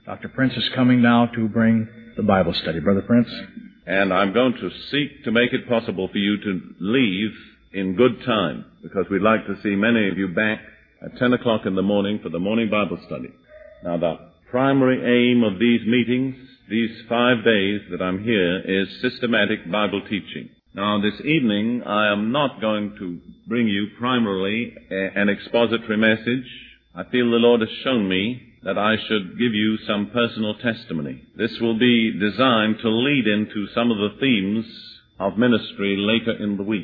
Dr. Prince is coming now to bring the Bible study. Brother Prince? And I'm going to seek to make it possible for you to leave in good time, because we'd like to see many of you back at 10 o'clock in the morning for the morning Bible study. Now, the primary aim of these meetings, these 5 days that I'm here, is systematic Bible teaching. Now, this evening, I am not going to bring you primarily an expository message. I feel the Lord has shown me that I should give you some personal testimony. This will be designed to lead into some of the themes of ministry later in the week.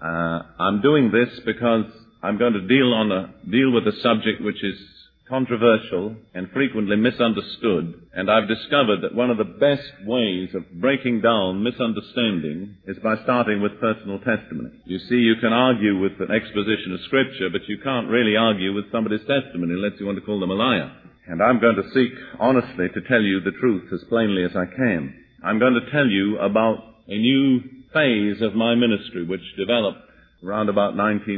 I'm doing this because I'm going to deal with a subject which is controversial and frequently misunderstood, and I've discovered that one of the best ways of breaking down misunderstanding is by starting with personal testimony. You see, you can argue with an exposition of Scripture, but you can't really argue with somebody's testimony unless you want to call them a liar. And I'm going to seek honestly to tell you the truth as plainly as I can. I'm going to tell you about a new phase of my ministry which developed around about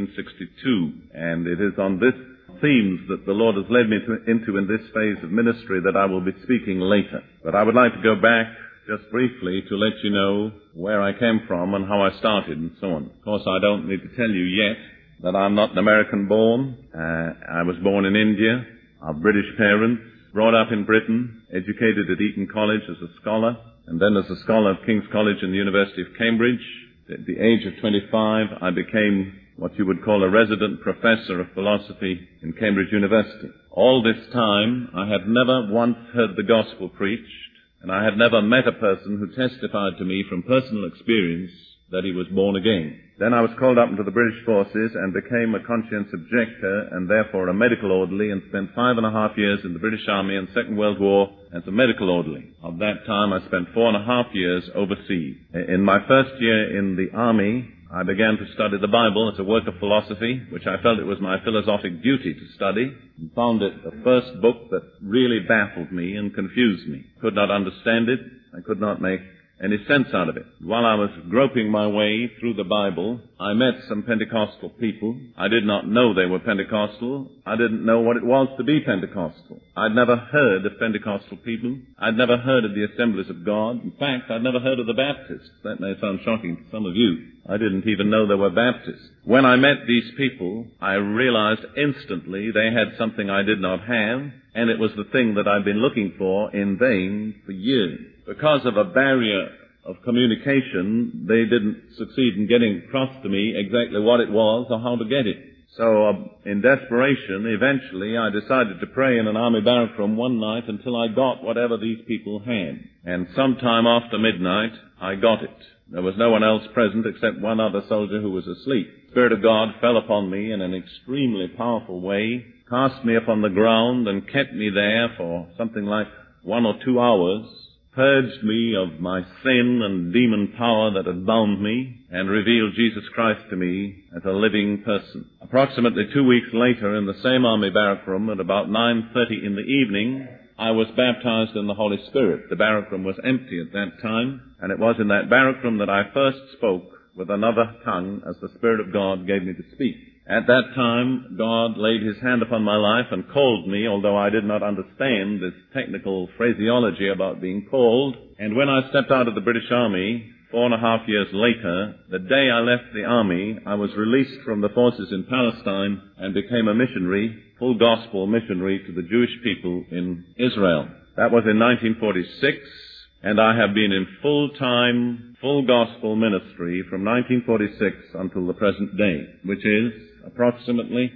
1962, and it is on this themes that the Lord has led me into in this phase of ministry that I will be speaking later. But I would like to go back just briefly to let you know where I came from and how I started and so on. Of course, I don't need to tell you yet that I'm not an American born. I was born in India, of British parents, brought up in Britain, educated at Eton College as a scholar, and then as a scholar of King's College and the University of Cambridge. At the age of 25, I became what you would call a resident professor of philosophy in Cambridge University. All this time, I had never once heard the gospel preached, and I had never met a person who testified to me from personal experience that he was born again. Then I was called up into the British forces and became a conscience objector and therefore a medical orderly, and spent 5.5 years in the British Army in the Second World War as a medical orderly. Of that time, I spent 4.5 years overseas. In my first year in the Army, I began to study the Bible as a work of philosophy, which I felt it was my philosophic duty to study, and found it the first book that really baffled me and confused me. Could not understand it. I could not make any sense out of it. While I was groping my way through the Bible, I met some Pentecostal people. I did not know they were Pentecostal. I didn't know what it was to be Pentecostal. I'd never heard of Pentecostal people. I'd never heard of the Assemblies of God. In fact, I'd never heard of the Baptists. That may sound shocking to some of you. I didn't even know there were Baptists. When I met these people, I realized instantly they had something I did not have, and it was the thing that I'd been looking for in vain for years. Because of a barrier of communication, they didn't succeed in getting across to me exactly what it was or how to get it. So, in desperation, eventually I decided to pray in an army barrack room one night until I got whatever these people had. And sometime after midnight, I got it. There was no one else present except one other soldier who was asleep. The Spirit of God fell upon me in an extremely powerful way, cast me upon the ground, and kept me there for something like 1 or 2 hours, purged me of my sin and demon power that had bound me, and revealed Jesus Christ to me as a living person. Approximately 2 weeks later, in the same army barrack room, at about 9:30 in the evening, I was baptized in the Holy Spirit. The barrack room was empty at that time, and it was in that barrack room that I first spoke with another tongue as the Spirit of God gave me to speak. At that time, God laid His hand upon my life and called me, although I did not understand this technical phraseology about being called. And when I stepped out of the British Army 4.5 years later, the day I left the Army, I was released from the forces in Palestine and became a missionary, full gospel missionary to the Jewish people in Israel. That was in 1946, and I have been in full-time, full gospel ministry from 1946 until the present day, which is approximately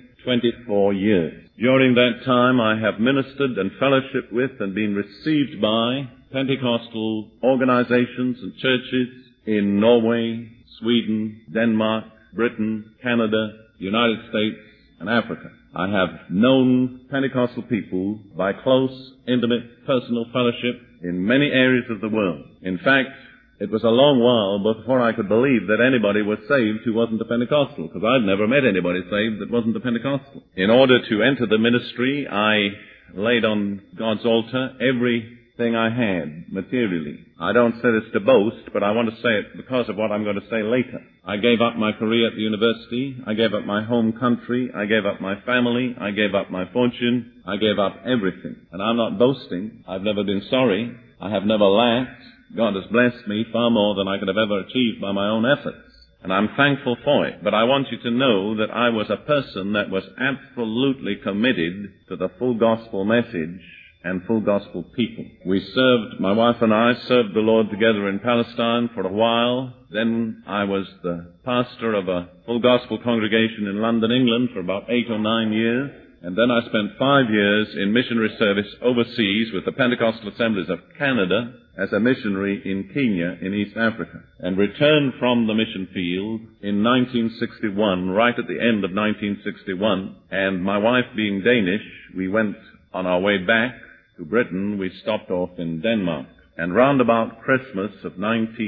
24 years. During that time, I have ministered and fellowshiped with and been received by Pentecostal organizations and churches in Norway, Sweden, Denmark, Britain, Canada, United States, and Africa. I have known Pentecostal people by close, intimate, personal fellowship in many areas of the world. In fact, it was a long while before I could believe that anybody was saved who wasn't a Pentecostal, because I'd never met anybody saved that wasn't a Pentecostal. In order to enter the ministry, I laid on God's altar every thing I had materially. I don't say this to boast, but I want to say it because of what I'm going to say later. I gave up my career at the university. I gave up my home country. I gave up my family. I gave up my fortune. I gave up everything. And I'm not boasting. I've never been sorry. I have never lacked. God has blessed me far more than I could have ever achieved by my own efforts. And I'm thankful for it. But I want you to know that I was a person that was absolutely committed to the full gospel message and full gospel people. My wife and I served the Lord together in Palestine for a while. Then I was the pastor of a full gospel congregation in London, England for about 8 or 9 years. And then I spent 5 years in missionary service overseas with the Pentecostal Assemblies of Canada as a missionary in Kenya in East Africa, and returned from the mission field in 1961, right at the end of 1961. And my wife being Danish, we went on our way back to Britain. We stopped off in Denmark. And round about Christmas of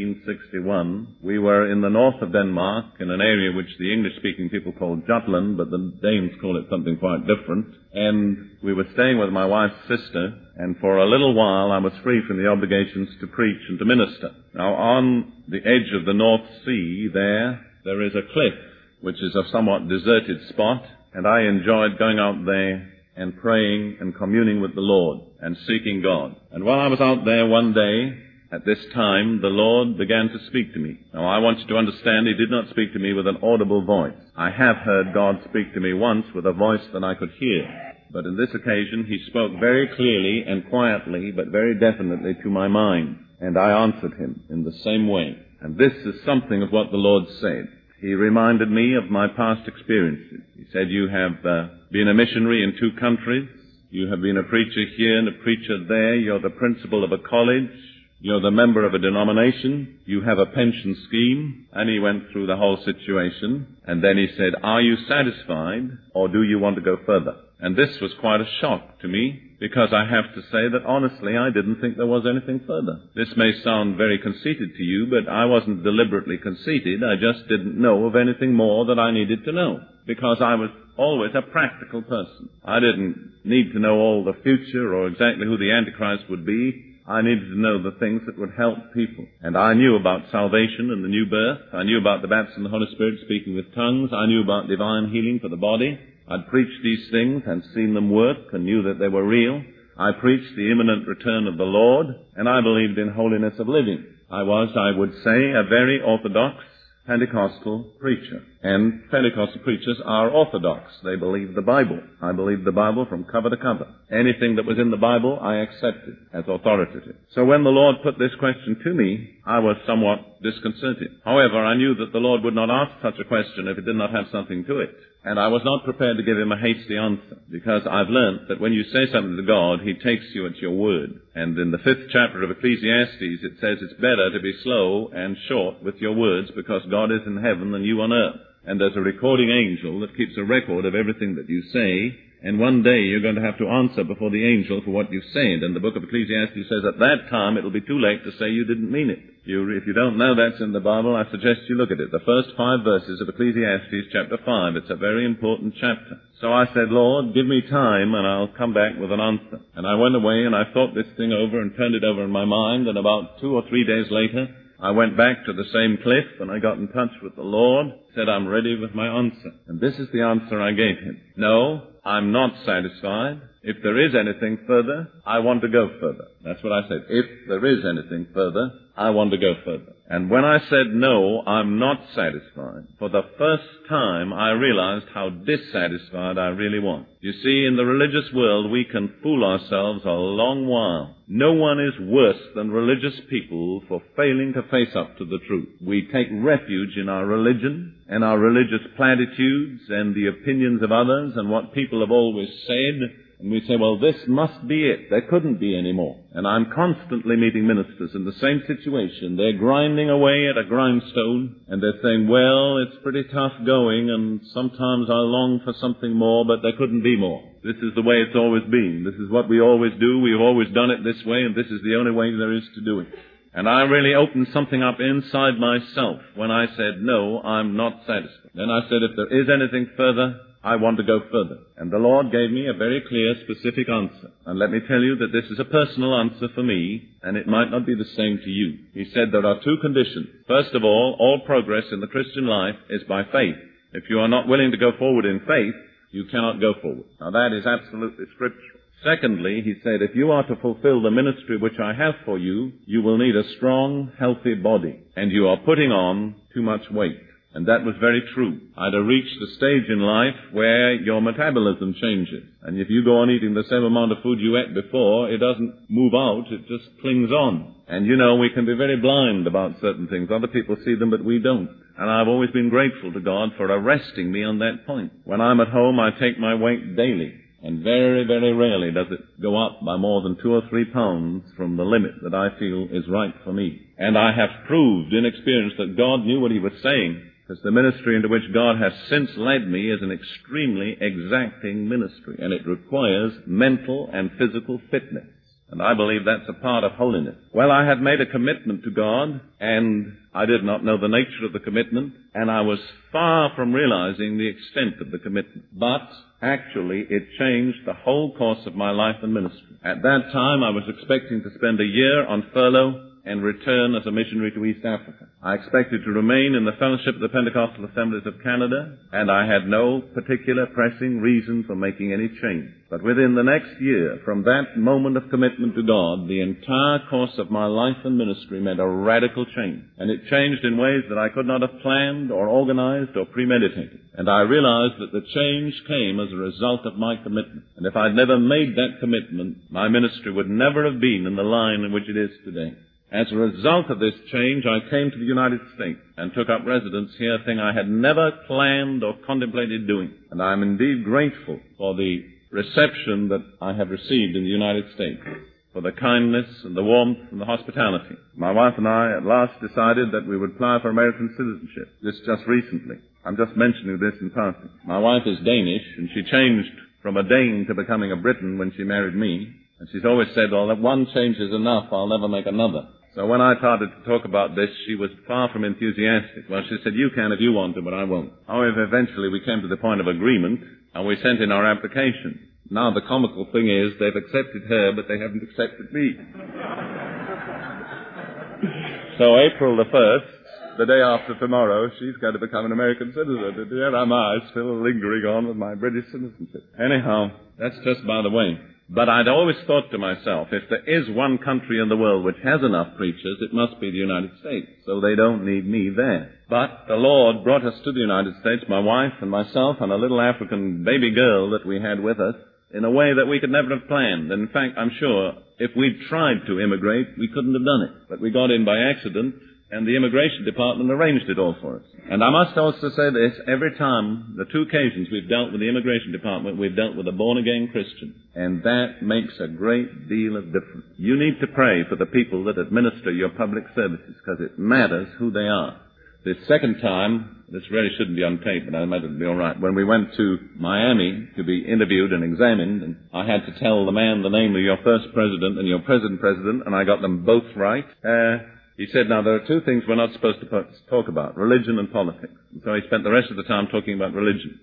1961, we were in the north of Denmark, in an area which the English-speaking people call Jutland, but the Danes call it something quite different. And we were staying with my wife's sister, and for a little while I was free from the obligations to preach and to minister. Now, on the edge of the North Sea there is a cliff, which is a somewhat deserted spot, and I enjoyed going out there and praying and communing with the Lord and seeking God. And while I was out there one day, at this time, the Lord began to speak to me. Now, I want you to understand, He did not speak to me with an audible voice. I have heard God speak to me once with a voice that I could hear. But on this occasion, He spoke very clearly and quietly, but very definitely to my mind. And I answered Him in the same way. And this is something of what the Lord said. He reminded me of my past experiences. He said, you have been a missionary in 2 countries. You have been a preacher here and a preacher there. You're the principal of a college. You're the member of a denomination. You have a pension scheme. And he went through the whole situation. And then he said, are you satisfied, or do you want to go further? And this was quite a shock to me, because I have to say that honestly I didn't think there was anything further. This may sound very conceited to you, but I wasn't deliberately conceited. I just didn't know of anything more that I needed to know, because I was always a practical person. I didn't need to know all the future or exactly who the Antichrist would be. I needed to know the things that would help people. And I knew about salvation and the new birth. I knew about the baptism of the Holy Spirit, speaking with tongues. I knew about divine healing for the body. I'd preached these things and seen them work and knew that they were real. I preached the imminent return of the Lord, and I believed in holiness of living. I was, I would say, a very orthodox Pentecostal preacher. And Pentecostal preachers are orthodox. They believe the Bible. I believe the Bible from cover to cover. Anything that was in the Bible, I accepted as authoritative. So when the Lord put this question to me, I was somewhat disconcerted. However, I knew that the Lord would not ask such a question if it did not have something to it. And I was not prepared to give him a hasty answer, because I've learned that when you say something to God, He takes you at your word. And in the 5th chapter of Ecclesiastes, it says it's better to be slow and short with your words, because God is in heaven and you on earth. And there's a recording angel that keeps a record of everything that you say, and one day you're going to have to answer before the angel for what you've said. And the book of Ecclesiastes says at that time it'll be too late to say you didn't mean it. If you don't know that's in the Bible, I suggest you look at it. The first 5 verses of Ecclesiastes chapter 5. It's a very important chapter. So I said, Lord, give me time and I'll come back with an answer. And I went away and I thought this thing over and turned it over in my mind, and about 2 or 3 days later, I went back to the same cliff and I got in touch with the Lord, said I'm ready with my answer. And this is the answer I gave him. No, I'm not satisfied. If there is anything further, I want to go further. That's what I said. If there is anything further, I want to go further. And when I said no, I'm not satisfied, for the first time I realized how dissatisfied I really was. You see, in the religious world, we can fool ourselves a long while. No one is worse than religious people for failing to face up to the truth. We take refuge in our religion and our religious platitudes and the opinions of others and what people have always said. And we say, well, this must be it. There couldn't be any more. And I'm constantly meeting ministers in the same situation. They're grinding away at a grindstone, and they're saying, well, it's pretty tough going, and sometimes I long for something more, but there couldn't be more. This is the way it's always been. This is what we always do. We've always done it this way, and this is the only way there is to do it. And I really opened something up inside myself when I said, no, I'm not satisfied. Then I said, if there is anything further, I want to go further. And the Lord gave me a very clear, specific answer. And let me tell you that this is a personal answer for me, and it might not be the same to you. He said there are two conditions. First of all progress in the Christian life is by faith. If you are not willing to go forward in faith, you cannot go forward. Now that is absolutely scriptural. Secondly, he said, if you are to fulfill the ministry which I have for you, you will need a strong, healthy body, and you are putting on too much weight. And that was very true. I'd have reached a stage in life where your metabolism changes. And if you go on eating the same amount of food you ate before, it doesn't move out, it just clings on. And you know, we can be very blind about certain things. Other people see them, but we don't. And I've always been grateful to God for arresting me on that point. When I'm at home, I take my weight daily. And very, very rarely does it go up by more than 2 or 3 pounds from the limit that I feel is right for me. And I have proved in experience that God knew what He was saying, because the ministry into which God has since led me is an extremely exacting ministry, and it requires mental and physical fitness. And I believe that's a part of holiness. Well, I had made a commitment to God, and I did not know the nature of the commitment, and I was far from realizing the extent of the commitment. But actually, it changed the whole course of my life and ministry. At that time, I was expecting to spend a year on furlough and return as a missionary to East Africa. I expected to remain in the fellowship of the Pentecostal Assemblies of Canada, and I had no particular pressing reason for making any change. But within the next year, from that moment of commitment to God, the entire course of my life and ministry made a radical change. And it changed in ways that I could not have planned or organized or premeditated. And I realized that the change came as a result of my commitment. And if I'd never made that commitment, my ministry would never have been in the line in which it is today. As a result of this change, I came to the United States and took up residence here, a thing I had never planned or contemplated doing. And I am indeed grateful for the reception that I have received in the United States, for the kindness and the warmth and the hospitality. My wife and I at last decided that we would apply for American citizenship. This just recently. I'm just mentioning this in passing. My wife is Danish, and she changed from a Dane to becoming a Briton when she married me. And she's always said, well, that one change is enough, I'll never make another. So when I started to talk about this, she was far from enthusiastic. Well, she said, you can if you want to, but I won't. However, eventually we came to the point of agreement, and we sent in our application. Now the comical thing is, they've accepted her, but they haven't accepted me. So April the 1st, the day after tomorrow, she's going to become an American citizen. And here am I, still lingering on with my British citizenship. Anyhow, that's just by the way. But I'd always thought to myself, if there is one country in the world which has enough preachers, it must be the United States. So they don't need me there. But the Lord brought us to the United States, my wife and myself and a little African baby girl that we had with us, in a way that we could never have planned. And in fact, I'm sure if we'd tried to immigrate, we couldn't have done it. But we got in by accident, and the immigration department arranged it all for us. And I must also say this, every time, the 2 occasions we've dealt with the immigration department, we've dealt with a born-again Christian. And that makes a great deal of difference. You need to pray for the people that administer your public services, because it matters who they are. This second time, this really shouldn't be on tape, but I imagine it'll be all right. When we went to Miami to be interviewed and examined, and I had to tell the man the name of your first president and your present president, and I got them both right. He said, now, there are 2 things we're not supposed to talk about, religion and politics. And so he spent the rest of the time talking about religion.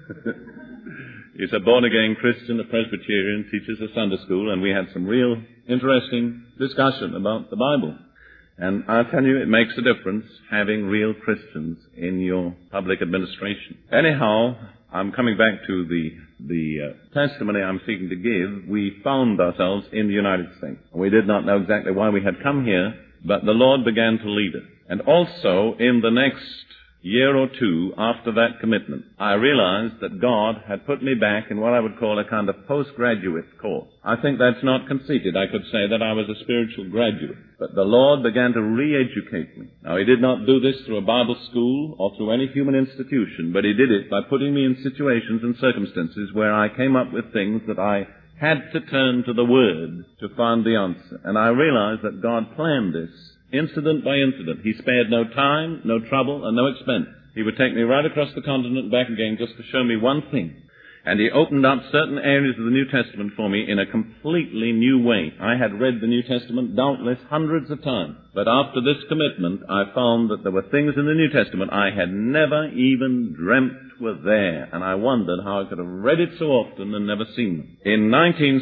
He's a born-again Christian, a Presbyterian, teaches a Sunday school, and we had some real interesting discussion about the Bible. And I'll tell you, it makes a difference having real Christians in your public administration. Anyhow, I'm coming back to the testimony I'm seeking to give. We found ourselves in the United States. We did not know exactly why we had come here, but the Lord began to lead us. And also, in the next year or 2 after that commitment, I realized that God had put me back in what I would call a kind of postgraduate course. I think that's not conceited. I could say that I was a spiritual graduate. But the Lord began to re-educate me. Now, He did not do this through a Bible school or through any human institution, but He did it by putting me in situations and circumstances where I came up with things that I had to turn to the Word to find the answer. And I realized that God planned this incident by incident. He spared no time, no trouble, and no expense. He would take me right across the continent and back again just to show me one thing. And He opened up certain areas of the New Testament for me in a completely new way. I had read the New Testament doubtless hundreds of times. But after this commitment, I found that there were things in the New Testament I had never even dreamt were there, and I wondered how I could have read it so often and never seen them. In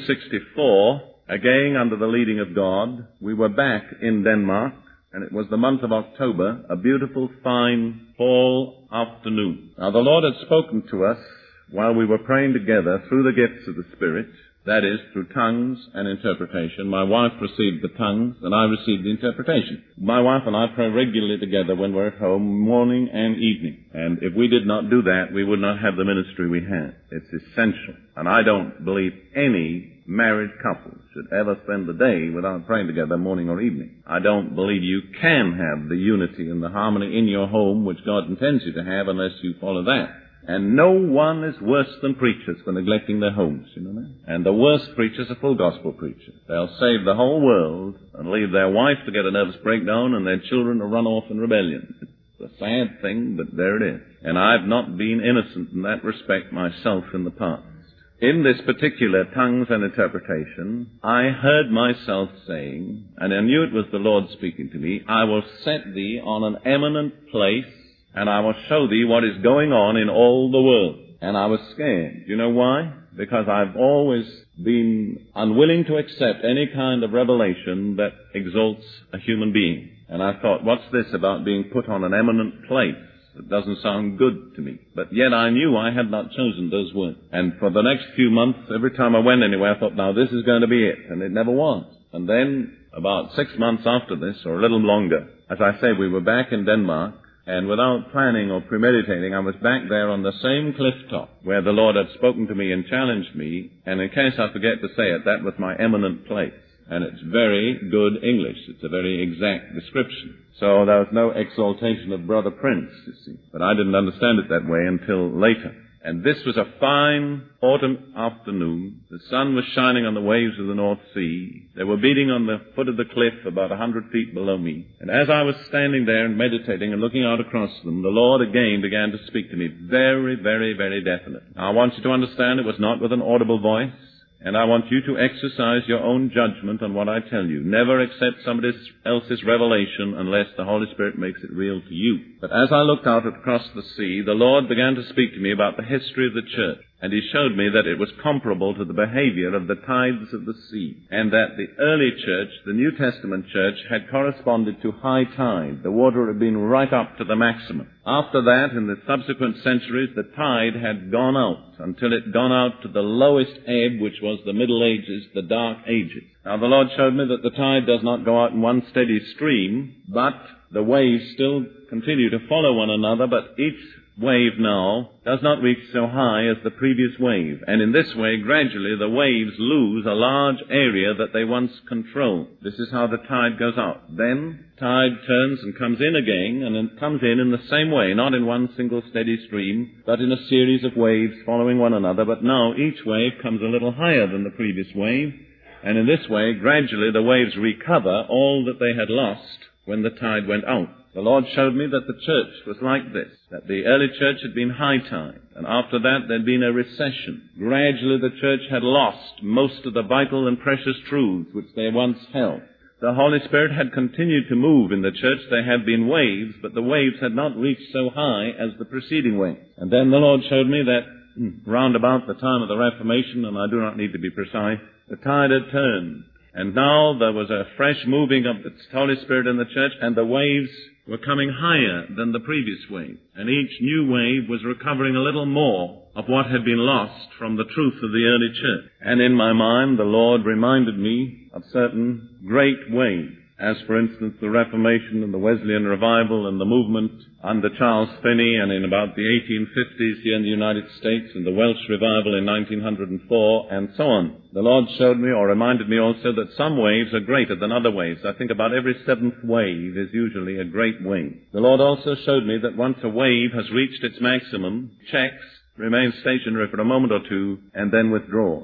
1964, again under the leading of God, we were back in Denmark, and it was the month of October, a beautiful, fine fall afternoon. Now, the Lord had spoken to us while we were praying together through the gifts of the Spirit, that is, through tongues and interpretation. My wife received the tongues, and I received the interpretation. My wife and I pray regularly together when we're at home, morning and evening. And if we did not do that, we would not have the ministry we have. It's essential. And I don't believe any married couple should ever spend the day without praying together morning or evening. I don't believe you can have the unity and the harmony in your home which God intends you to have unless you follow that. And no one is worse than preachers for neglecting their homes, you know that? And the worst preachers are full gospel preachers. They'll save the whole world and leave their wife to get a nervous breakdown and their children to run off in rebellion. It's a sad thing, but there it is. And I've not been innocent in that respect myself in the past. In this particular tongues and interpretation, I heard myself saying, and I knew it was the Lord speaking to me, I will set thee on an eminent place, and I will show thee what is going on in all the world. And I was scared. You know why? Because I've always been unwilling to accept any kind of revelation that exalts a human being. And I thought, what's this about being put on an eminent place? It doesn't sound good to me. But yet I knew I had not chosen those words. And for the next few months, every time I went anywhere, I thought, now this is going to be it. And it never was. And then, about 6 months after this, or a little longer, as I say, we were back in Denmark, and without planning or premeditating, I was back there on the same cliff top where the Lord had spoken to me and challenged me, and in case I forget to say it, that was my eminent place. And it's very good English. It's a very exact description. So there was no exaltation of Brother Prince, you see. But I didn't understand it that way until later. And this was a fine autumn afternoon. The sun was shining on the waves of the North Sea. They were beating on the foot of the cliff about 100 feet below me. And as I was standing there and meditating and looking out across them, the Lord again began to speak to me very, very, very definite. Now, I want you to understand it was not with an audible voice. And I want you to exercise your own judgment on what I tell you. Never accept somebody else's revelation unless the Holy Spirit makes it real to you. But as I looked out across the sea, the Lord began to speak to me about the history of the church. And He showed me that it was comparable to the behavior of the tides of the sea. And that the early church, the New Testament church, had corresponded to high tide. The water had been right up to the maximum. After that, in the subsequent centuries, the tide had gone out until it gone out to the lowest ebb, which was the Middle Ages, the Dark Ages. Now, the Lord showed me that the tide does not go out in one steady stream, but the waves still continue to follow one another, but each wave now does not reach so high as the previous wave. And in this way, gradually, the waves lose a large area that they once controlled. This is how the tide goes out. Then, tide turns and comes in again, and it comes in the same way, not in one single steady stream, but in a series of waves following one another. But now, each wave comes a little higher than the previous wave, and in this way, gradually, the waves recover all that they had lost when the tide went out. The Lord showed me that the church was like this, that the early church had been high tide, and after that there'd been a recession. Gradually the church had lost most of the vital and precious truths which they once held. The Holy Spirit had continued to move in the church. There had been waves, but the waves had not reached so high as the preceding waves. And then the Lord showed me that round about the time of the Reformation, and I do not need to be precise, the tide had turned. And now there was a fresh moving of the Holy Spirit in the church, and the waves were coming higher than the previous wave. And each new wave was recovering a little more of what had been lost from the truth of the early church. And in my mind, the Lord reminded me of certain great waves, as for instance the Reformation and the Wesleyan Revival and the movement under Charles Finney, and in about the 1850s here in the United States, and the Welsh Revival in 1904, and so on. The Lord showed me, or reminded me also, that some waves are greater than other waves. I think about every seventh wave is usually a great wave. The Lord also showed me that once a wave has reached its maximum, checks, remains stationary for a moment or two, and then withdraws.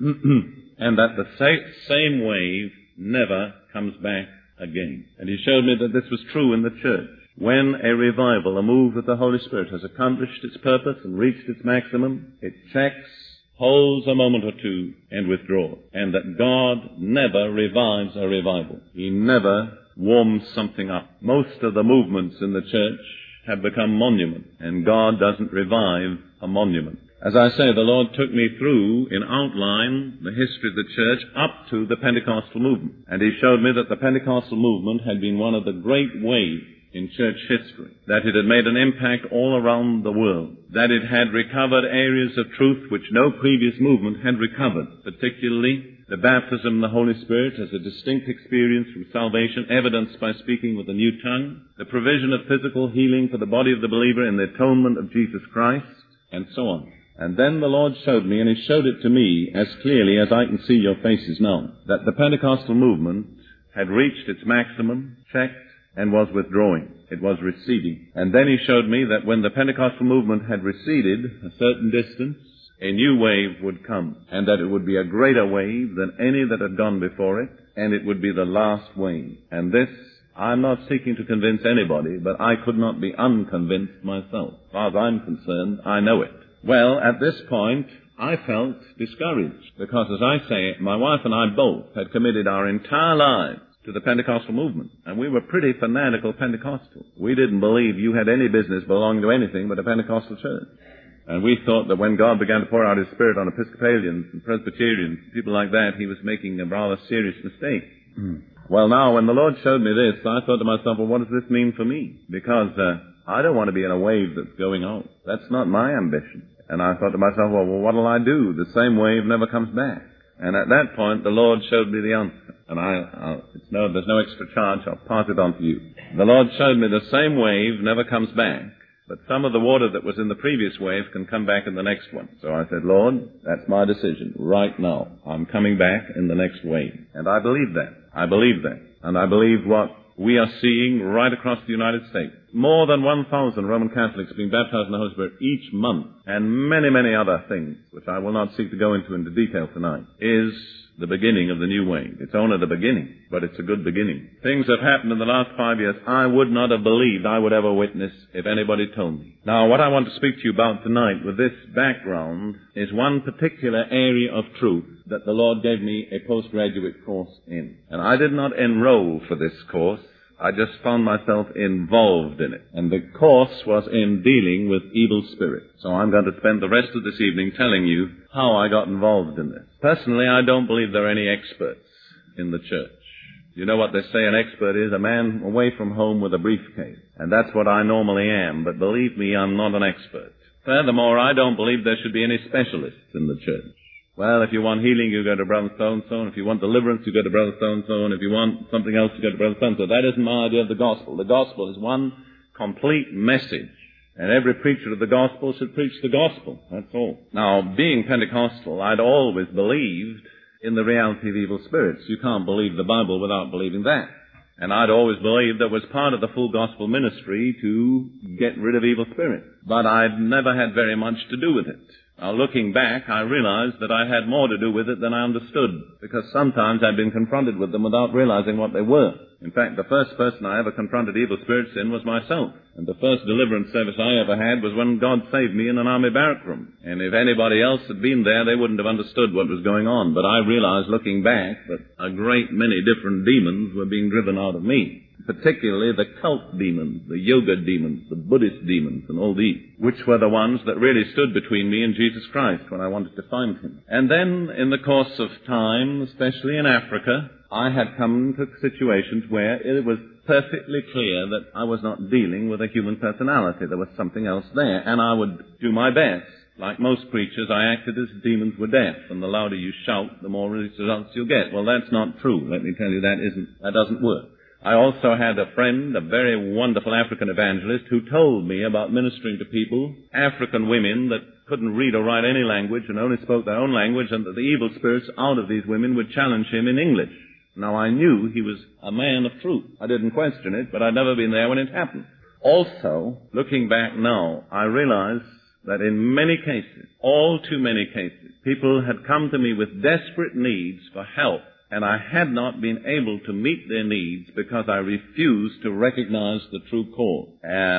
And that the same wave never comes back again. And He showed me that this was true in the church. When a revival, a move of the Holy Spirit, has accomplished its purpose and reached its maximum, it checks, holds a moment or two, and withdraws. And that God never revives a revival. He never warms something up. Most of the movements in the church have become monuments, and God doesn't revive a monument. As I say, the Lord took me through, in outline, the history of the church up to the Pentecostal movement. And He showed me that the Pentecostal movement had been one of the great waves in church history, that it had made an impact all around the world, that it had recovered areas of truth which no previous movement had recovered, particularly the baptism in the Holy Spirit as a distinct experience from salvation, evidenced by speaking with a new tongue, the provision of physical healing for the body of the believer in the atonement of Jesus Christ, and so on. And then the Lord showed me, and He showed it to me as clearly as I can see your faces now, that the Pentecostal movement had reached its maximum, checked, and was withdrawing. It was receding. And then He showed me that when the Pentecostal movement had receded a certain distance, a new wave would come, and that it would be a greater wave than any that had gone before it, and it would be the last wave. And this, I'm not seeking to convince anybody, but I could not be unconvinced myself. As far as I'm concerned, I know it. Well, at this point, I felt discouraged, because as I say, my wife and I both had committed our entire lives to the Pentecostal movement, and we were pretty fanatical Pentecostals. We didn't believe you had any business belonging to anything but a Pentecostal church. And we thought that when God began to pour out His Spirit on Episcopalians and Presbyterians, people like that, He was making a rather serious mistake. Well, now, when the Lord showed me this, I thought to myself, well, what does this mean for me? Because I don't want to be in a wave that's going out. That's not my ambition. And I thought to myself, well, what'll I do? The same wave never comes back. And at that point, the Lord showed me the answer. And there's no extra charge. I'll pass it on to you. The Lord showed me the same wave never comes back, but some of the water that was in the previous wave can come back in the next one. So I said, Lord, that's my decision right now. I'm coming back in the next wave. And I believe that. I believe that. And I believe what we are seeing right across the United States. More than 1,000 Roman Catholics being baptized in the Holy Spirit each month, and many, many other things, which I will not seek to go into detail tonight, is the beginning of the new wave. It's only the beginning, but it's a good beginning. Things have happened in the last 5 years I would not have believed I would ever witness if anybody told me. Now, what I want to speak to you about tonight with this background is one particular area of truth that the Lord gave me a postgraduate course in. And I did not enroll for this course. I just found myself involved in it. And the course was in dealing with evil spirits. So I'm going to spend the rest of this evening telling you how I got involved in this. Personally, I don't believe there are any experts in the church. You know what they say an expert is? A man away from home with a briefcase. And that's what I normally am. But believe me, I'm not an expert. Furthermore, I don't believe there should be any specialists in the church. Well, if you want healing, you go to Brother so-and-so. And if you want deliverance, you go to Brother so-and-so. And if you want something else, you go to Brother so-and-so. That isn't my idea of the gospel. The gospel is one complete message. And every preacher of the gospel should preach the gospel. That's all. Now, being Pentecostal, I'd always believed in the reality of evil spirits. You can't believe the Bible without believing that. And I'd always believed that was part of the full gospel ministry to get rid of evil spirits. But I'd never had very much to do with it. Now, looking back, I realized that I had more to do with it than I understood, because sometimes I'd been confronted with them without realizing what they were. In fact, the first person I ever confronted evil spirits in was myself. And the first deliverance service I ever had was when God saved me in an army barrack room. And if anybody else had been there, they wouldn't have understood what was going on. But I realized, looking back, that a great many different demons were being driven out of me. Particularly the cult demons, the yoga demons, the Buddhist demons, and all these, which were the ones that really stood between me and Jesus Christ when I wanted to find Him. And then, in the course of time, especially in Africa, I had come to situations where it was perfectly clear that I was not dealing with a human personality. There was something else there, and I would do my best. Like most preachers, I acted as demons were deaf, and the louder you shout, the more results you'll get. Well, that's not true. Let me tell you, that doesn't work. I also had a friend, a very wonderful African evangelist, who told me about ministering to people, African women that couldn't read or write any language and only spoke their own language, and that the evil spirits out of these women would challenge him in English. Now, I knew he was a man of truth. I didn't question it, but I'd never been there when it happened. Also, looking back now, I realized that in many cases, all too many cases, people had come to me with desperate needs for help, and I had not been able to meet their needs because I refused to recognize the true cause.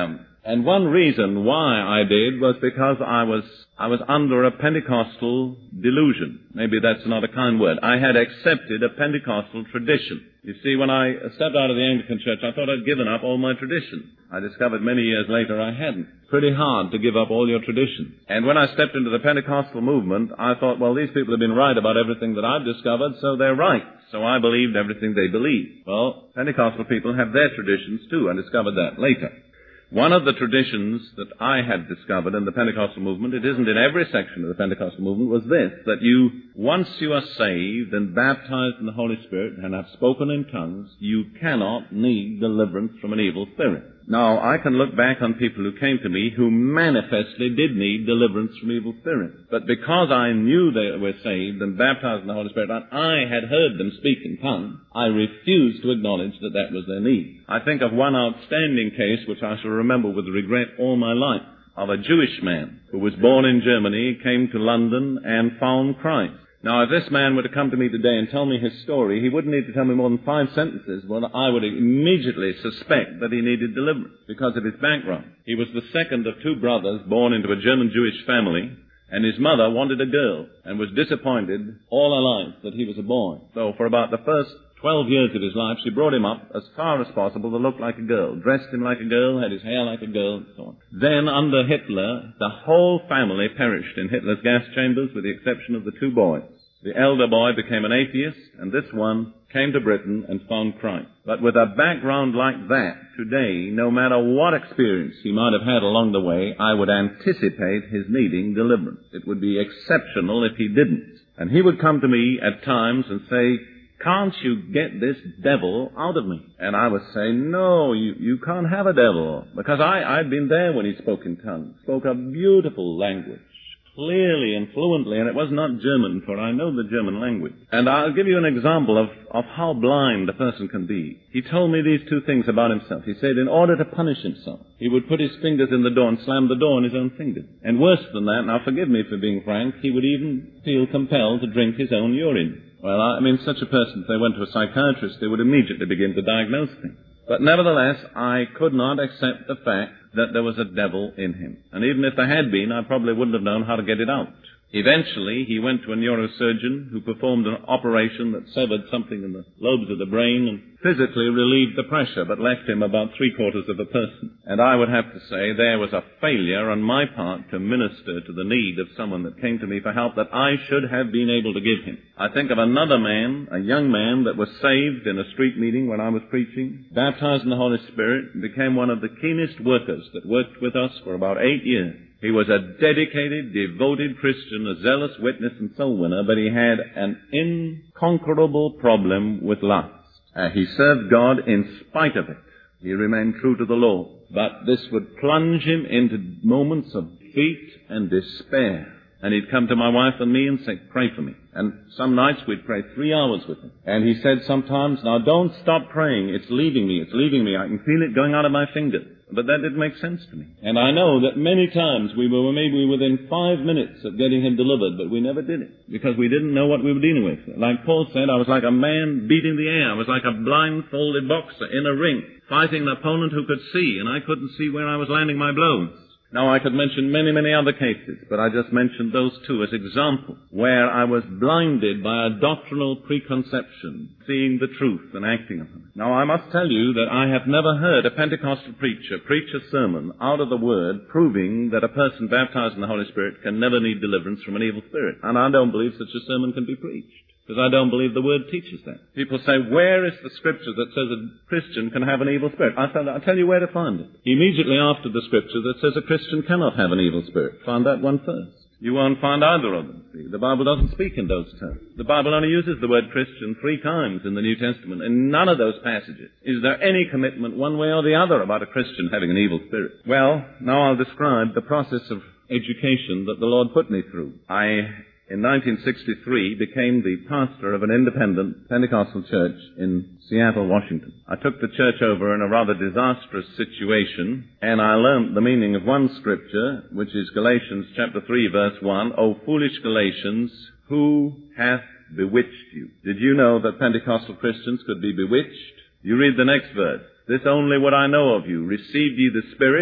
And one reason why I did was because I was under a Pentecostal delusion. Maybe that's not a kind word. I had accepted a Pentecostal tradition. You see, when I stepped out of the Anglican Church, I thought I'd given up all my tradition. I discovered many years later I hadn't. Pretty hard to give up all your traditions. And when I stepped into the Pentecostal movement, I thought, well, these people have been right about everything that I've discovered, so they're right. So I believed everything they believe. Well, Pentecostal people have their traditions too. I discovered that later. One of the traditions that I had discovered in the Pentecostal movement, it isn't in every section of the Pentecostal movement, was this, that once you are saved and baptized in the Holy Spirit and have spoken in tongues, you cannot need deliverance from an evil spirit. Now, I can look back on people who came to me who manifestly did need deliverance from evil spirits. But because I knew they were saved and baptized in the Holy Spirit, and I had heard them speak in tongues, I refused to acknowledge that that was their need. I think of one outstanding case which I shall remember with regret all my life, of a Jewish man who was born in Germany, came to London, and found Christ. Now, if this man were to come to me today and tell me his story, he wouldn't need to tell me more than 5 sentences. Well, I would immediately suspect that he needed deliverance because of his background. He was the second of 2 brothers born into a German Jewish family, and his mother wanted a girl and was disappointed all her life that he was a boy. So for about the first 12 years of his life, she brought him up as far as possible to look like a girl, dressed him like a girl, had his hair like a girl, and so on. Then, under Hitler, the whole family perished in Hitler's gas chambers with the exception of the 2 boys. The elder boy became an atheist, and this one came to Britain and found Christ. But with a background like that, today, no matter what experience he might have had along the way, I would anticipate his needing deliverance. It would be exceptional if he didn't. And he would come to me at times and say, "Can't you get this devil out of me?" And I would say, "No, you can't have a devil." Because I'd been there when he spoke in tongues. Spoke a beautiful language, clearly and fluently, and it was not German, for I know the German language. And I'll give you an example of how blind a person can be. He told me these 2 things about himself. He said in order to punish himself, he would put his fingers in the door and slam the door on his own fingers. And worse than that, now forgive me for being frank, he would even feel compelled to drink his own urine. Well, I mean, such a person, if they went to a psychiatrist, they would immediately begin to diagnose things. But nevertheless, I could not accept the fact that there was a devil in him. And even if there had been, I probably wouldn't have known how to get it out. Eventually, he went to a neurosurgeon who performed an operation that severed something in the lobes of the brain and physically relieved the pressure, but left him about 3/4 of a person. And I would have to say there was a failure on my part to minister to the need of someone that came to me for help that I should have been able to give him. I think of another man, a young man that was saved in a street meeting when I was preaching, baptized in the Holy Spirit, and became one of the keenest workers that worked with us for about 8 years. He was a dedicated, devoted Christian, a zealous witness and soul winner, but he had an inconquerable problem with lust. He served God in spite of it. He remained true to the Lord. But this would plunge him into moments of defeat and despair. And he'd come to my wife and me and say, "Pray for me." And some nights we'd pray 3 hours with him. And he said sometimes, "Now don't stop praying. It's leaving me. I can feel it going out of my fingers." But that didn't make sense to me. And I know that many times we were maybe within 5 minutes of getting him delivered, but we never did it because we didn't know what we were dealing with. Like Paul said, I was like a man beating the air. I was like a blindfolded boxer in a ring, fighting an opponent who could see, and I couldn't see where I was landing my blows. Now, I could mention many, many other cases, but I just mentioned those 2 as examples where I was blinded by a doctrinal preconception, seeing the truth and acting upon it. Now, I must tell you that I have never heard a Pentecostal preacher preach a sermon out of the Word proving that a person baptized in the Holy Spirit can never need deliverance from an evil spirit. And I don't believe such a sermon can be preached, because I don't believe the Word teaches that. People say, "Where is the Scripture that says a Christian can have an evil spirit?" I'll tell you where to find it. Immediately after the Scripture that says a Christian cannot have an evil spirit. Find that one first. You won't find either of them. See, the Bible doesn't speak in those terms. The Bible only uses the word Christian 3 times in the New Testament. In none of those passages is there any commitment one way or the other about a Christian having an evil spirit. Well, now I'll describe the process of education that the Lord put me through. In 1963, became the pastor of an independent Pentecostal church in Seattle, Washington. I took the church over in a rather disastrous situation, and I learned the meaning of one scripture, which is Galatians chapter 3, verse 1, "O foolish Galatians, who hath bewitched you?" Did you know that Pentecostal Christians could be bewitched? You read the next verse. "This only would I know of you. Received ye the Spirit,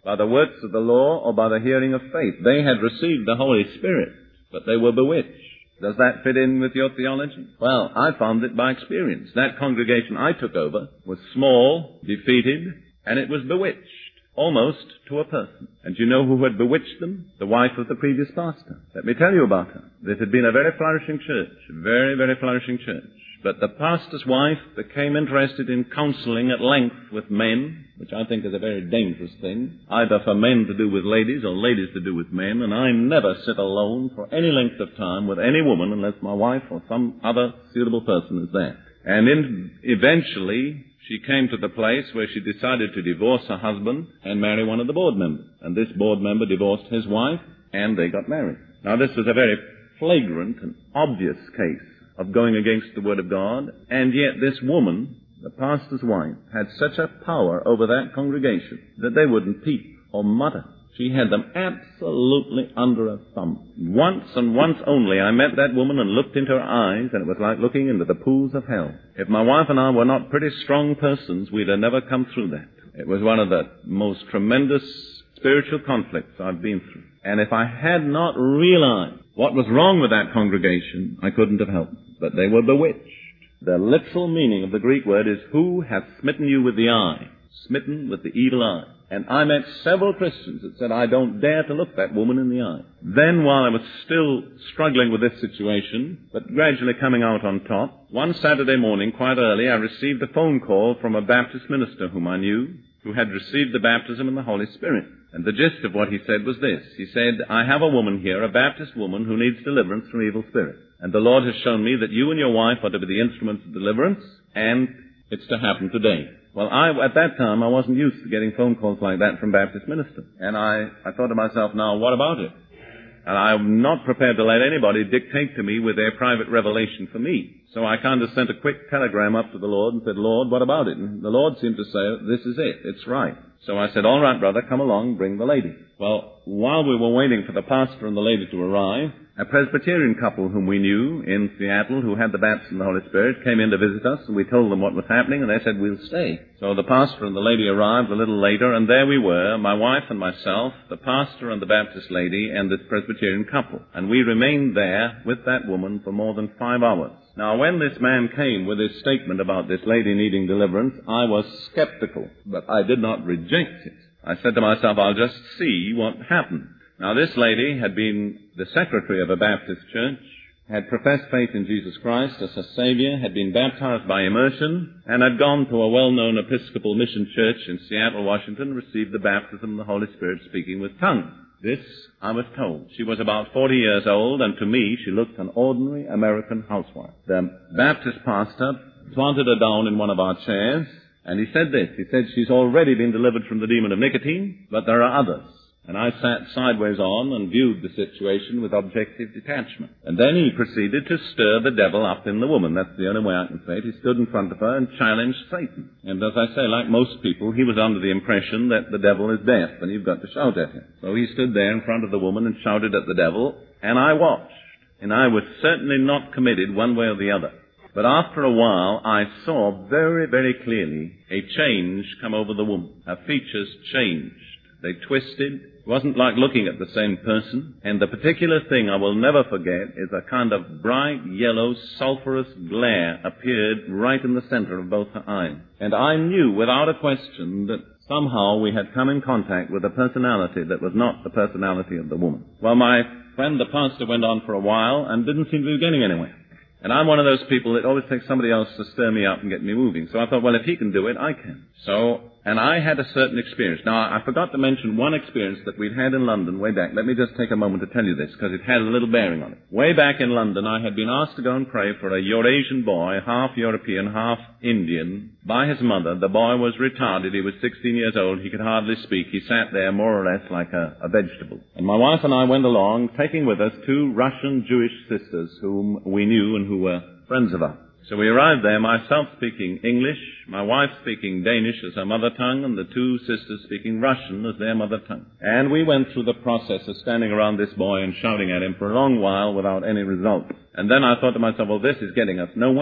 by the works of the law or by the hearing of faith. They had received the Holy Spirit, but they were bewitched. Does that fit in with your theology? Well, I found it by experience. That congregation I took over was small, defeated, and it was bewitched, almost to a person. And you know who had bewitched them? The wife of the previous pastor. Let me tell you about her. This had been a very flourishing church, very, very flourishing church. But the pastor's wife became interested in counseling at length with men, which I think is a very dangerous thing, either for men to do with ladies or ladies to do with men, and I never sit alone for any length of time with any woman unless my wife or some other suitable person is there. And eventually, she came to the place where she decided to divorce her husband and marry one of the board members. And this board member divorced his wife, and they got married. Now, this was a very flagrant and obvious case of going against the Word of God, and yet this woman, the pastor's wife, had such a power over that congregation that they wouldn't peep or mutter. She had them absolutely under her thumb. Once and once only I met that woman and looked into her eyes, and it was like looking into the pools of hell. If my wife and I were not pretty strong persons, we'd have never come through that. It was one of the most tremendous spiritual conflicts I've been through. And if I had not realized what was wrong with that congregation, I couldn't have helped. But they were bewitched. The literal meaning of the Greek word is, who hath smitten you with the eye? Smitten with the evil eye. And I met several Christians that said, I don't dare to look that woman in the eye. Then, while I was still struggling with this situation, but gradually coming out on top, one Saturday morning, quite early, I received a phone call from a Baptist minister whom I knew, who had received the baptism in the Holy Spirit. And the gist of what he said was this. He said, I have a woman here, a Baptist woman, who needs deliverance from evil spirits. And the Lord has shown me that you and your wife are to be the instruments of deliverance, and it's to happen today. Well, at that time, I wasn't used to getting phone calls like that from Baptist ministers. And I thought to myself, now, what about it? And I'm not prepared to let anybody dictate to me with their private revelation for me. So I kind of sent a quick telegram up to the Lord and said, Lord, what about it? And the Lord seemed to say, this is it. It's right. So I said, all right, brother, come along, bring the lady. Well, while we were waiting for the pastor and the lady to arrive, a Presbyterian couple whom we knew in Seattle who had the baptism of the Holy Spirit came in to visit us, and we told them what was happening, and they said, we'll stay. So the pastor and the lady arrived a little later, and there we were, my wife and myself, the pastor and the Baptist lady, and this Presbyterian couple. And we remained there with that woman for more than 5 hours. Now, when this man came with his statement about this lady needing deliverance, I was skeptical, but I did not reject it. I said to myself, I'll just see what happened. Now, this lady had been the secretary of a Baptist church, had professed faith in Jesus Christ as her Savior, had been baptized by immersion, and had gone to a well-known Episcopal mission church in Seattle, Washington, and received the baptism of the Holy Spirit speaking with tongues. This, I was told. She was about 40 years old, and to me, she looked an ordinary American housewife. The Baptist pastor planted her down in one of our chairs, and he said this. He said, she's already been delivered from the demon of nicotine, but there are others. And I sat sideways on and viewed the situation with objective detachment. And then he proceeded to stir the devil up in the woman. That's the only way I can say it. He stood in front of her and challenged Satan. And as I say, like most people, he was under the impression that the devil is deaf and you've got to shout at him. So he stood there in front of the woman and shouted at the devil, and I watched. And I was certainly not committed one way or the other. But after a while, I saw very, very clearly a change come over the woman. Her features changed. They twisted. It wasn't like looking at the same person. And the particular thing I will never forget is a kind of bright yellow sulphurous glare appeared right in the center of both her eyes. And I knew without a question that somehow we had come in contact with a personality that was not the personality of the woman. Well, my friend the pastor went on for a while and didn't seem to be getting anywhere. And I'm one of those people that always takes somebody else to stir me up and get me moving. So I thought, well, if he can do it, I can. And I had a certain experience. Now, I forgot to mention one experience that we'd had in London way back. Let me just take a moment to tell you this, because it had a little bearing on it. Way back in London, I had been asked to go and pray for a Eurasian boy, half European, half Indian, by his mother. The boy was retarded. He was 16 years old. He could hardly speak. He sat there more or less like a vegetable. And my wife and I went along, taking with us 2 Russian Jewish sisters whom we knew and who were friends of ours. So we arrived there, myself speaking English, my wife speaking Danish as her mother tongue, and the 2 sisters speaking Russian as their mother tongue. And we went through the process of standing around this boy and shouting at him for a long while without any result. And then I thought to myself, well, this is getting us nowhere.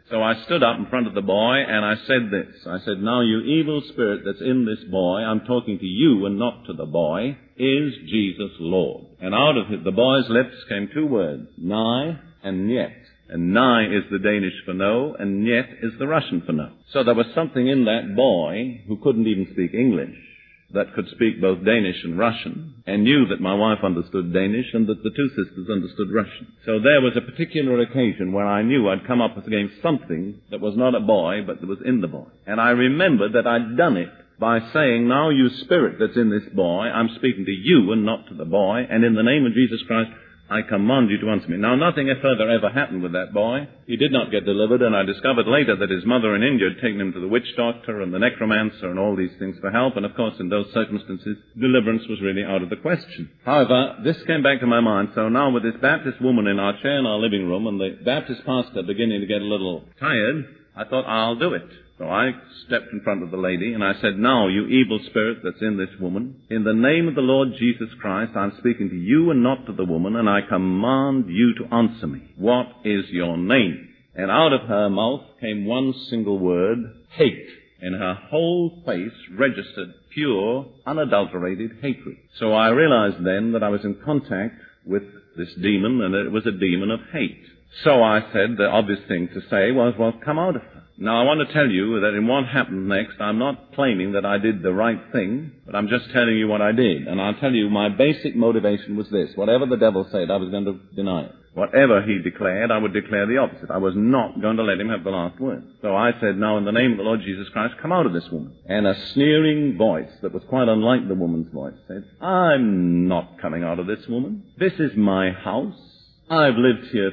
So I stood up in front of the boy and I said this. I said, now you evil spirit that's in this boy, I'm talking to you and not to the boy, is Jesus Lord? And out of the boy's lips came two words, nigh and yet. And nigh is the Danish for no, and yet is the Russian for no. So there was something in that boy who couldn't even speak English, that could speak both Danish and Russian, and knew that my wife understood Danish and that the two sisters understood Russian. So there was a particular occasion where I knew I'd come up against something that was not a boy, but that was in the boy. And I remembered that I'd done it by saying, now you spirit that's in this boy, I'm speaking to you and not to the boy, and in the name of Jesus Christ, I command you to answer me. Now, nothing further ever happened with that boy. He did not get delivered, and I discovered later that his mother in India had taken him to the witch doctor and the necromancer and all these things for help, and of course, in those circumstances, deliverance was really out of the question. However, this came back to my mind, so now with this Baptist woman in our chair in our living room, and the Baptist pastor beginning to get a little tired, I thought, I'll do it. So I stepped in front of the lady and I said, now, you evil spirit that's in this woman, in the name of the Lord Jesus Christ, I'm speaking to you and not to the woman, and I command you to answer me. What is your name? And out of her mouth came one single word, hate. And her whole face registered pure, unadulterated hatred. So I realized then that I was in contact with this demon, and it was a demon of hate. So I said the obvious thing to say was, well, come out of her. Now, I want to tell you that in what happened next, I'm not claiming that I did the right thing, but I'm just telling you what I did. And I'll tell you, my basic motivation was this. Whatever the devil said, I was going to deny it. Whatever he declared, I would declare the opposite. I was not going to let him have the last word. So I said, now, in the name of the Lord Jesus Christ, come out of this woman. And a sneering voice that was quite unlike the woman's voice said, I'm not coming out of this woman. This is my house. I've lived here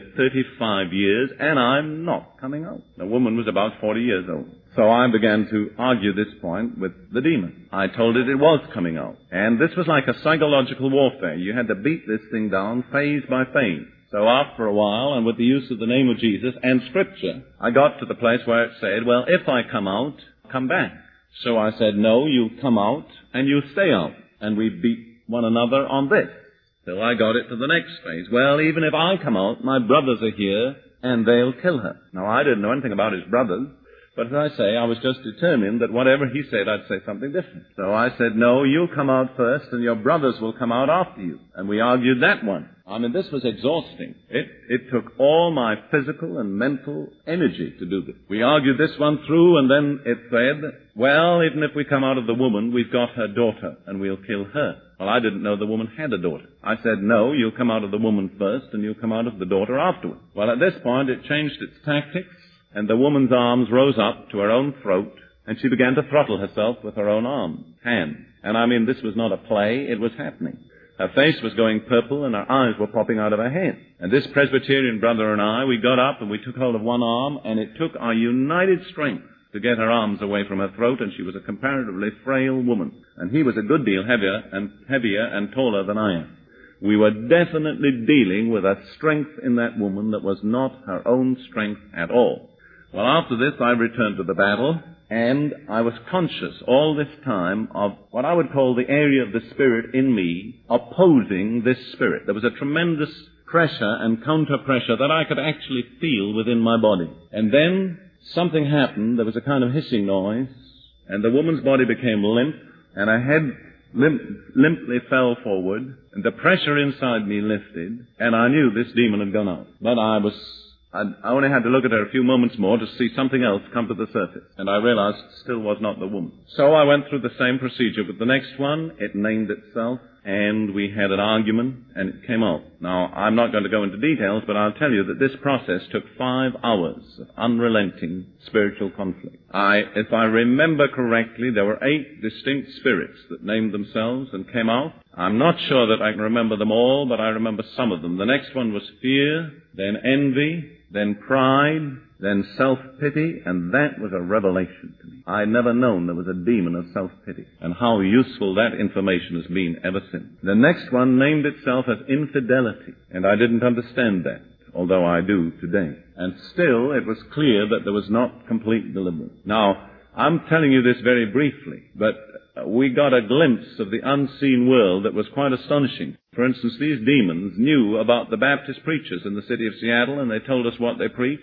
35 years, and I'm not coming out. The woman was about 40 years old. So I began to argue this point with the demon. I told it was coming out. And this was like a psychological warfare. You had to beat this thing down phase by phase. So after a while, and with the use of the name of Jesus and Scripture, I got to the place where it said, well, if I come out, come back. So I said, no, you come out, and you stay out. And we beat one another on this. Till I got it to the next phase. Well, even if I come out, my brothers are here, and they'll kill her. Now, I didn't know anything about his brothers, but as I say, I was just determined that whatever he said, I'd say something different. So I said, no, you'll come out first, and your brothers will come out after you. And we argued that one. I mean, this was exhausting. It took all my physical and mental energy to do this. We argued this one through, and then it said, well, even if we come out of the woman, we've got her daughter, and we'll kill her. Well, I didn't know the woman had a daughter. I said, no, you'll come out of the woman first, and you'll come out of the daughter afterward. Well, at this point, it changed its tactics, and the woman's arms rose up to her own throat, and she began to throttle herself with her own hand. And I mean, this was not a play, it was happening. Her face was going purple, and her eyes were popping out of her head. And this Presbyterian brother and I, we got up, and we took hold of one arm, and it took our united strength to get her arms away from her throat, and she was a comparatively frail woman. And he was a good deal heavier and taller than I am. We were definitely dealing with a strength in that woman that was not her own strength at all. Well, after this, I returned to the battle, and I was conscious all this time of what I would call the area of the Spirit in me opposing this Spirit. There was a tremendous pressure and counter-pressure that I could actually feel within my body. And then something happened. There was a kind of hissing noise, and the woman's body became limp, and her head limply fell forward, and the pressure inside me lifted, and I knew this demon had gone out. But I only had to look at her a few moments more to see something else come to the surface, and I realized it still was not the woman. So I went through the same procedure with the next one. It named itself, and we had an argument, and it came out. Now, I'm not going to go into details, but I'll tell you that this process took 5 hours of unrelenting spiritual conflict. If I remember correctly, there were 8 distinct spirits that named themselves and came out. I'm not sure that I can remember them all, but I remember some of them. The next one was fear, then envy, then pride, then self-pity, and that was a revelation to me. I'd never known there was a demon of self-pity, and how useful that information has been ever since. The next one named itself as infidelity, and I didn't understand that, although I do today. And still, it was clear that there was not complete deliverance. Now, I'm telling you this very briefly, but we got a glimpse of the unseen world that was quite astonishing. For instance, these demons knew about the Baptist preachers in the city of Seattle, and they told us what they preached.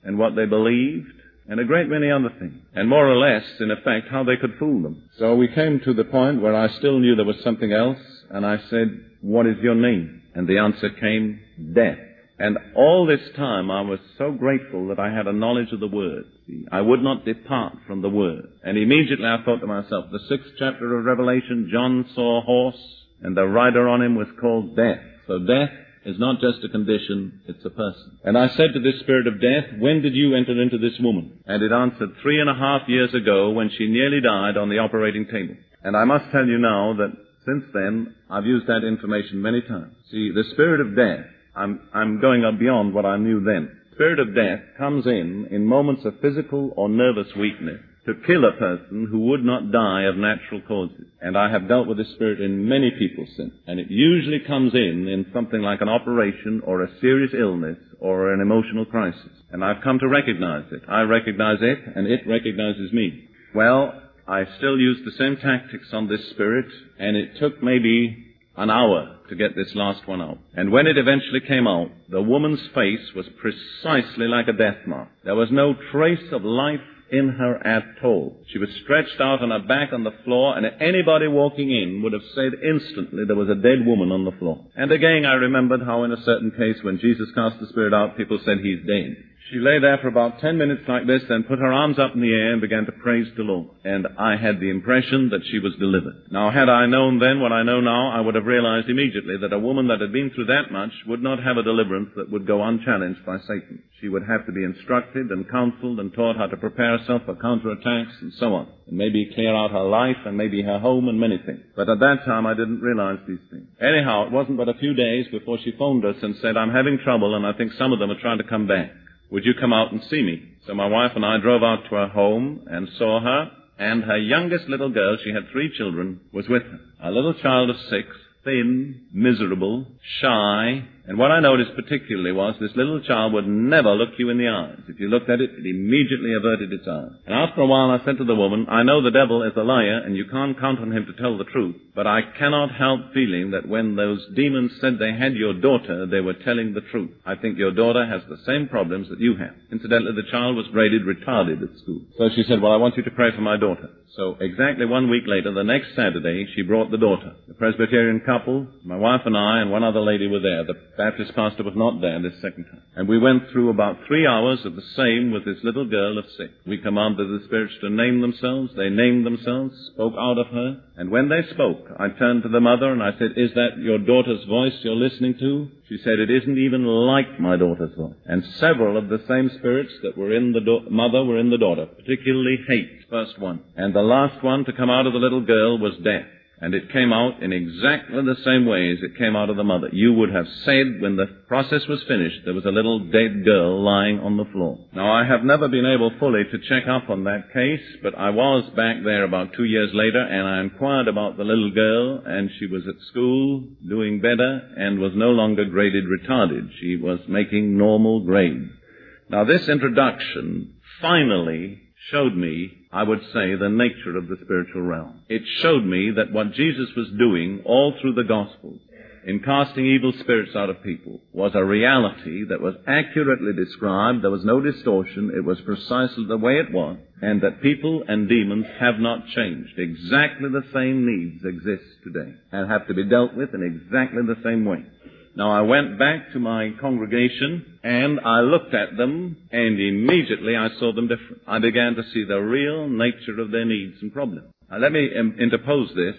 and what they believed, and a great many other things. And more or less, in effect, how they could fool them. So we came to the point where I still knew there was something else, and I said, "What is your name?" And the answer came, "Death." And all this time I was so grateful that I had a knowledge of the Word. See, I would not depart from the Word. And immediately I thought to myself, the 6th chapter of Revelation, John saw a horse, and the rider on him was called Death. So death is not just a condition, it's a person. And I said to this spirit of death, "When did you enter into this woman?" And it answered, 3.5 years ago, when she nearly died on the operating table. And I must tell you now that since then, I've used that information many times. See, the spirit of death, I'm going up beyond what I knew then. Spirit of death comes in moments of physical or nervous weakness to kill a person who would not die of natural causes. And I have dealt with this spirit in many people since. And it usually comes in something like an operation or a serious illness or an emotional crisis. And I've come to recognize it. I recognize it, and it recognizes me. Well, I still use the same tactics on this spirit, and it took maybe an hour to get this last one out. And when it eventually came out, the woman's face was precisely like a death mark. There was no trace of life in her at all. She was stretched out on her back on the floor, and anybody walking in would have said instantly there was a dead woman on the floor. And again, I remembered how in a certain case when Jesus cast the spirit out, people said, "He's dead." She lay there for about 10 minutes like this, then put her arms up in the air and began to praise the Lord. And I had the impression that she was delivered. Now, had I known then what I know now, I would have realized immediately that a woman that had been through that much would not have a deliverance that would go unchallenged by Satan. She would have to be instructed and counseled and taught how to prepare herself for counterattacks and so on. And maybe clear out her life and maybe her home and many things. But at that time, I didn't realize these things. Anyhow, it wasn't but a few days before she phoned us and said, "I'm having trouble and I think some of them are trying to come back. Would you come out and see me?" So my wife and I drove out to her home and saw her, and her youngest little girl, she had 3 children, was with her. A little child of 6, thin, miserable, shy, and what I noticed particularly was this little child would never look you in the eyes. If you looked at it, it immediately averted its eyes. And after a while I said to the woman, "I know the devil is a liar and you can't count on him to tell the truth, but I cannot help feeling that when those demons said they had your daughter, they were telling the truth. I think your daughter has the same problems that you have." Incidentally, the child was graded retarded at school. So she said, "Well, I want you to pray for my daughter." So exactly 1 week later, the next Saturday, she brought the daughter. The Presbyterian couple, my wife and I, and one other lady were there. The Baptist pastor was not there this second time. And we went through about 3 hours of the same with this little girl of 6. We commanded the spirits to name themselves. They named themselves, spoke out of her. And when they spoke, I turned to the mother and I said, "Is that your daughter's voice you're listening to?" She said, "It isn't even like my daughter's voice." And several of the same spirits that were in the mother were in the daughter, particularly hate, first one. And the last one to come out of the little girl was death. And it came out in exactly the same way as it came out of the mother. You would have said when the process was finished, there was a little dead girl lying on the floor. Now, I have never been able fully to check up on that case, but I was back there about 2 years later, and I inquired about the little girl, and she was at school, doing better, and was no longer graded retarded. She was making normal grades. Now, this introduction finally showed me, I would say, the nature of the spiritual realm. It showed me that what Jesus was doing all through the Gospels in casting evil spirits out of people was a reality that was accurately described. There was no distortion. It was precisely the way it was, and that people and demons have not changed. Exactly the same needs exist today and have to be dealt with in exactly the same way. Now, I went back to my congregation, and I looked at them, and immediately I saw them different. I began to see the real nature of their needs and problems. Now, let me interpose this.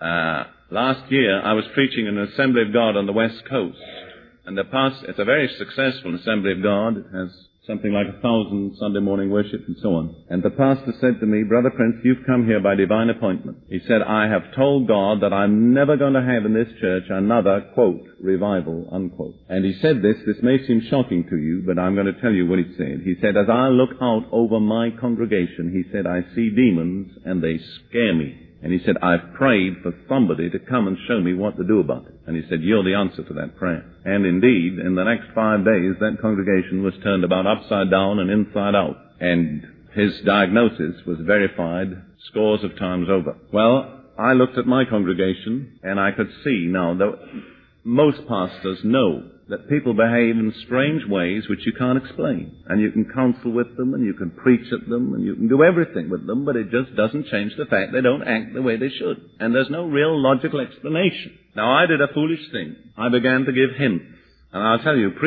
Last year, I was preaching in an Assembly of God on the West Coast, and it's a very successful Assembly of God. It has something like 1,000 Sunday morning worship and so on. And the pastor said to me, "Brother Prince, you've come here by divine appointment." He said, "I have told God that I'm never going to have in this church another, quote, revival, unquote." And he said this may seem shocking to you, but I'm going to tell you what he said. He said, "As I look out over my congregation," he said, "I see demons and they scare me." And he said, "I've prayed for somebody to come and show me what to do about it." And he said, "You're the answer to that prayer." And indeed, in the next 5 days, that congregation was turned about upside down and inside out. And his diagnosis was verified scores of times over. Well, I looked at my congregation, and I could see now that most pastors know that people behave in strange ways which you can't explain. And you can counsel with them, and you can preach at them, and you can do everything with them, but it just doesn't change the fact they don't act the way they should. And there's no real logical explanation. Now, I did a foolish thing. I began to give hints. And I'll tell you,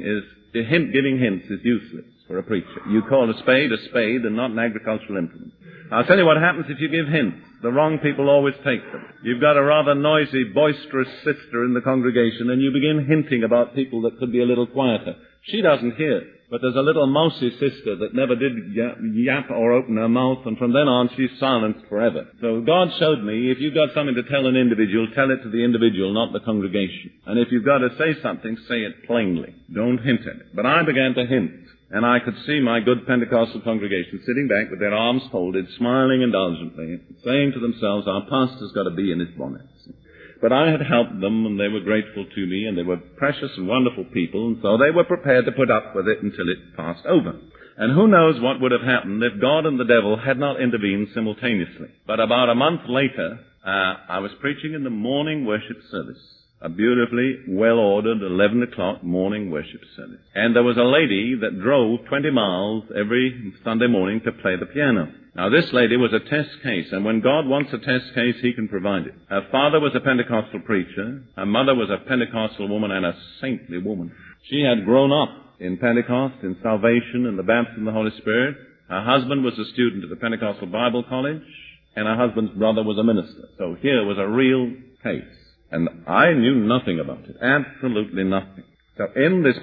giving hints is useless for a preacher. You call a spade and not an agricultural implement. I'll tell you what happens if you give hints. The wrong people always take them. You've got a rather noisy, boisterous sister in the congregation, and you begin hinting about people that could be a little quieter. She doesn't hear, but there's a little mousy sister that never did yap or open her mouth, and from then on she's silenced forever. So God showed me, if you've got something to tell an individual, tell it to the individual, not the congregation. And if you've got to say something, say it plainly. Don't hint at it. But I began to hint. And I could see my good Pentecostal congregation sitting back with their arms folded, smiling indulgently, saying to themselves, our pastor's got a bee in his bonnet. But I had helped them, and they were grateful to me, and they were precious and wonderful people, and so they were prepared to put up with it until it passed over. And who knows what would have happened if God and the devil had not intervened simultaneously. But about a month later, I was preaching in the morning worship service. A beautifully well-ordered 11 o'clock morning worship service. And there was a lady that drove 20 miles every Sunday morning to play the piano. Now, this lady was a test case, and when God wants a test case, He can provide it. Her father was a Pentecostal preacher. Her mother was a Pentecostal woman and a saintly woman. She had grown up in Pentecost, in salvation, and the baptism of the Holy Spirit. Her husband was a student at the Pentecostal Bible College, and her husband's brother was a minister. So here was a real case. And I knew nothing about it. Absolutely nothing. So in this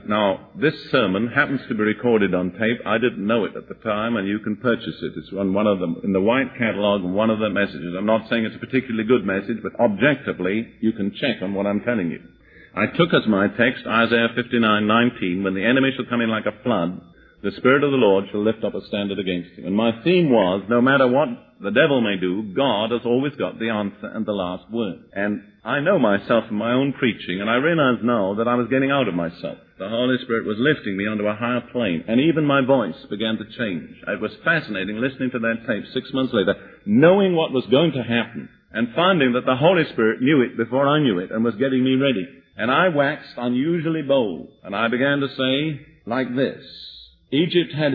this sermon happens to be recorded on tape. I didn't know it at the time, and you can purchase it. It's on one of them, in the white catalog, one of the messages. I'm not saying it's a particularly good message, but objectively, you can check on what I'm telling you. I took as my text Isaiah 59:19, when the enemy shall come in like a flood, the Spirit of the Lord shall lift up a standard against him. And my theme was, no matter what the devil may do, God has always got the answer and the last word. And I know myself from my own preaching, and I realize now that I was getting out of myself. The Holy Spirit was lifting me onto a higher plane, and even my voice began to change. It was fascinating listening to that tape 6 months later, knowing what was going to happen, and finding that the Holy Spirit knew it before I knew it, and was getting me ready. And I waxed unusually bold, and I began to say like this: Egypt had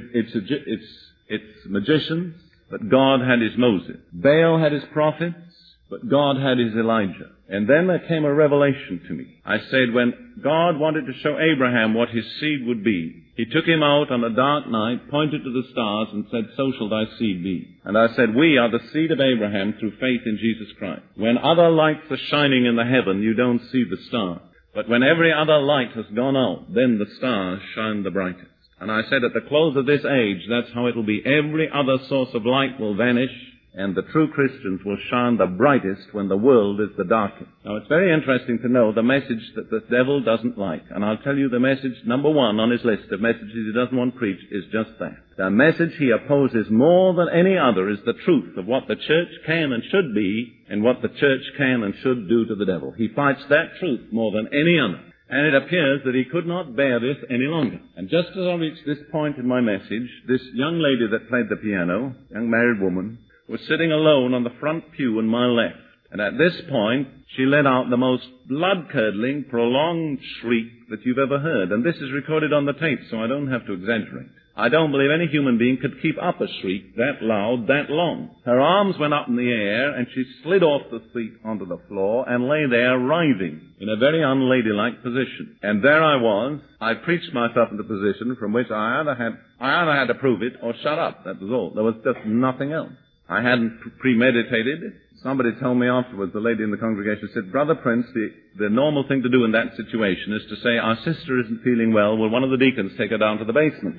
its magicians, but God had his Moses. Baal had his prophets, but God had his Elijah. And then there came a revelation to me. I said, when God wanted to show Abraham what his seed would be, He took him out on a dark night, pointed to the stars, and said, so shall thy seed be. And I said, we are the seed of Abraham through faith in Jesus Christ. When other lights are shining in the heaven, you don't see the star. But when every other light has gone out, then the stars shine the brightest. And I said, at the close of this age, that's how it will be. Every other source of light will vanish, and the true Christians will shine the brightest when the world is the darkest. Now, it's very interesting to know the message that the devil doesn't like. And I'll tell you the message number one on his list of messages he doesn't want preached is just that. The message he opposes more than any other is the truth of what the church can and should be, and what the church can and should do to the devil. He fights that truth more than any other. And it appears that he could not bear this any longer. And just as I reached this point in my message, this young lady that played the piano, young married woman, was sitting alone on the front pew on my left. And at this point, she let out the most blood-curdling, prolonged shriek that you've ever heard. And this is recorded on the tape, so I don't have to exaggerate. I don't believe any human being could keep up a shriek that loud, that long. Her arms went up in the air, and she slid off the seat onto the floor and lay there writhing in a very unladylike position. And there I was. I preached myself into a position from which I either had to prove it or shut up. That was all. There was just nothing else. I hadn't premeditated. Somebody told me afterwards, the lady in the congregation said, Brother Prince, the normal thing to do in that situation is to say, our sister isn't feeling well, will one of the deacons take her down to the basement?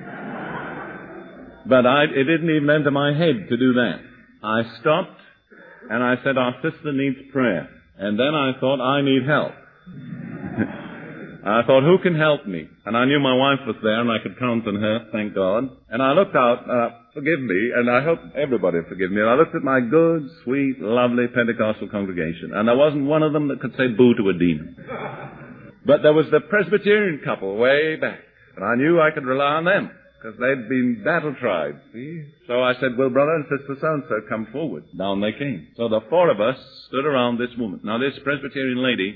But it didn't even enter my head to do that. I stopped, and I said, our sister needs prayer. And then I thought, I need help. I thought, who can help me? And I knew my wife was there, and I could count on her, thank God. And I looked out, forgive me, and I hope everybody will forgive me. And I looked at my good, sweet, lovely Pentecostal congregation, and there wasn't one of them that could say boo to a demon. But there was the Presbyterian couple way back, and I knew I could rely on them, because they'd been battle-tried, see? So I said, will brother and sister so-and-so come forward? Down they came. So the four of us stood around this woman. Now, this Presbyterian lady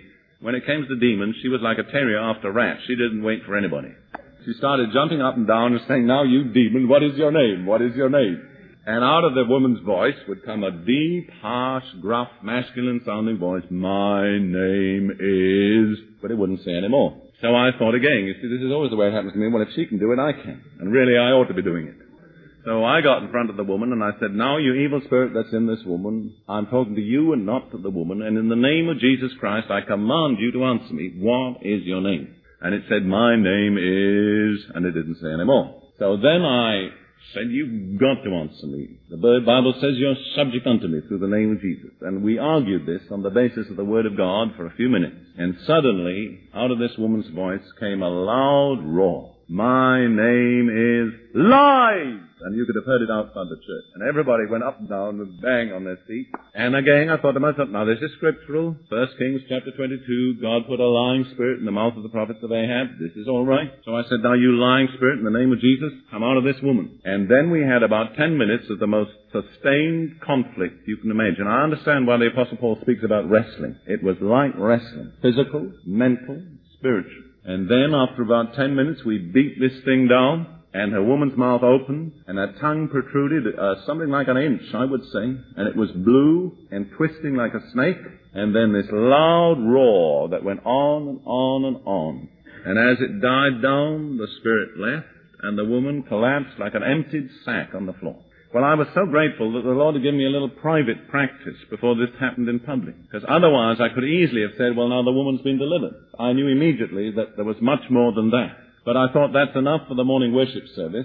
when it came to demons, she was like a terrier after rats. She didn't wait for anybody. She started jumping up and down and saying, "Now, you demon, what is your name? What is your name?" And out of the woman's voice would come a deep, harsh, gruff, masculine-sounding voice, "My name is..." But it wouldn't say any more. So I thought again, you see, this is always the way it happens to me. Well, if she can do it, I can. And really, I ought to be doing it. So I got in front of the woman and I said, "Now, you evil spirit that's in this woman, I'm talking to you and not to the woman. And in the name of Jesus Christ, I command you to answer me. What is your name?" And it said, "My name is..." And it didn't say any more. So then I said, "You've got to answer me. The Bible says you're subject unto me through the name of Jesus." And we argued this on the basis of the Word of God for a few minutes. And suddenly, out of this woman's voice came a loud roar. "My name is Lies!" And you could have heard it outside the church. And everybody went up and down with a bang on their feet. And again, I thought to myself, now this is scriptural. 1 Kings chapter 22, God put a lying spirit in the mouth of the prophets of Ahab. This is all right. So I said, "Now, you lying spirit, in the name of Jesus, come out of this woman." And then we had about 10 minutes of the most sustained conflict you can imagine. I understand why the Apostle Paul speaks about wrestling. It was like wrestling. Physical, mental, spiritual. And then after about 10 minutes, we beat this thing down. And her woman's mouth opened, and her tongue protruded something like an inch, I would say. And it was blue and twisting like a snake. And then this loud roar that went on and on and on. And as it died down, the spirit left, and the woman collapsed like an emptied sack on the floor. Well, I was so grateful that the Lord had given me a little private practice before this happened in public. Because otherwise I could easily have said, "Well, now the woman's been delivered." I knew immediately that there was much more than that. But I thought that's enough for the morning worship service.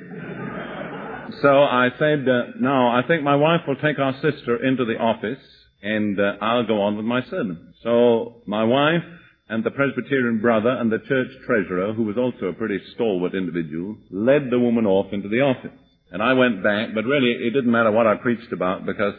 So I said, "No, I think my wife will take our sister into the office, and I'll go on with my sermon." So my wife and the Presbyterian brother and the church treasurer, who was also a pretty stalwart individual, led the woman off into the office. And I went back, but really it didn't matter what I preached about because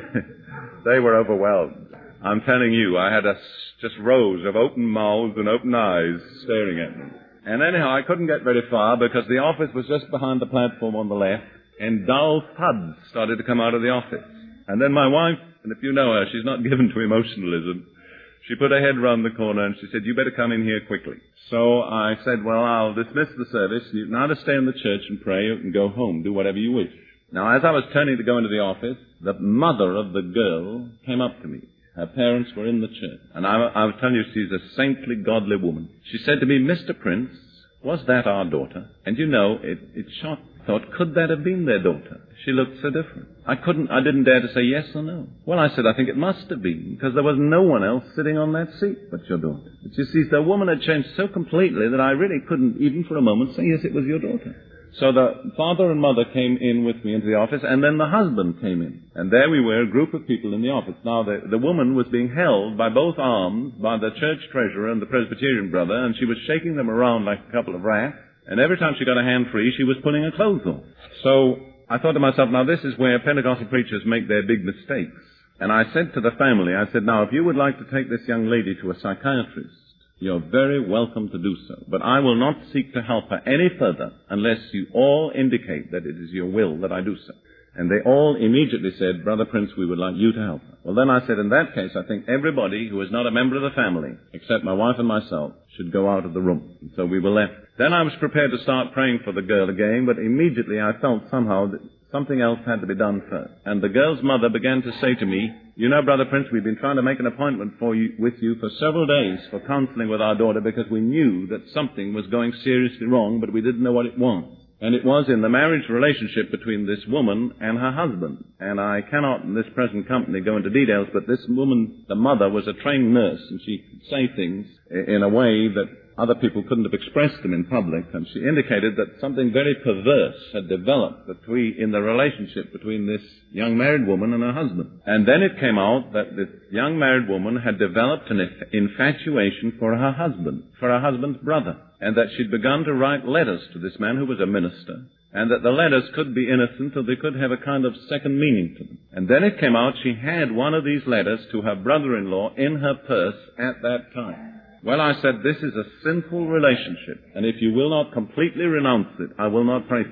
they were overwhelmed. I'm telling you, I had just rows of open mouths and open eyes staring at me. And anyhow, I couldn't get very far because the office was just behind the platform on the left, and dull thuds started to come out of the office. And then my wife, and if you know her, she's not given to emotionalism, she put her head round the corner and she said, "You better come in here quickly." So I said, "Well, I'll dismiss the service. You can either stay in the church and pray or you can go home, do whatever you wish." Now, as I was turning to go into the office, the mother of the girl came up to me. Her parents were in the church. And I was telling you, she's a saintly, godly woman. She said to me, "Mr. Prince, was that our daughter?" And you know, it shocked me. I thought, could that have been their daughter? She looked so different. I didn't dare to say yes or no. Well, I said, "I think it must have been, because there was no one else sitting on that seat but your daughter." But you see, the woman had changed so completely that I really couldn't even for a moment say, "Yes, it was your daughter." So the father and mother came in with me into the office, and then the husband came in. And there we were, a group of people in the office. Now, the woman was being held by both arms by the church treasurer and the Presbyterian brother, and she was shaking them around like a couple of rats. And every time she got a hand free, she was pulling her clothes off. So I thought to myself, now this is where Pentecostal preachers make their big mistakes. And I said to the family, I said, "Now, if you would like to take this young lady to a psychiatrist, you're very welcome to do so. But I will not seek to help her any further unless you all indicate that it is your will that I do so." And they all immediately said, "Brother Prince, we would like you to help her." Well, then I said, in that case, I think everybody who is not a member of the family, except my wife and myself, should go out of the room. And so we were left. Then I was prepared to start praying for the girl again, but immediately I felt somehow that something else had to be done first. And the girl's mother began to say to me, "You know, Brother Prince, we've been trying to make an appointment with you for several days for counseling with our daughter because we knew that something was going seriously wrong, but we didn't know what it was." And it was in the marriage relationship between this woman and her husband. And I cannot in this present company go into details, but this woman, the mother, was a trained nurse, and she could say things in a way that other people couldn't have expressed them in public, and she indicated that something very perverse had developed in the relationship between this young married woman and her husband. And then it came out that this young married woman had developed an infatuation for her husband's brother, and that she'd begun to write letters to this man who was a minister, and that the letters could be innocent or they could have a kind of second meaning to them. And then it came out she had one of these letters to her brother-in-law in her purse at that time. Well, I said, "This is a sinful relationship, and if you will not completely renounce it, I will not pray for you."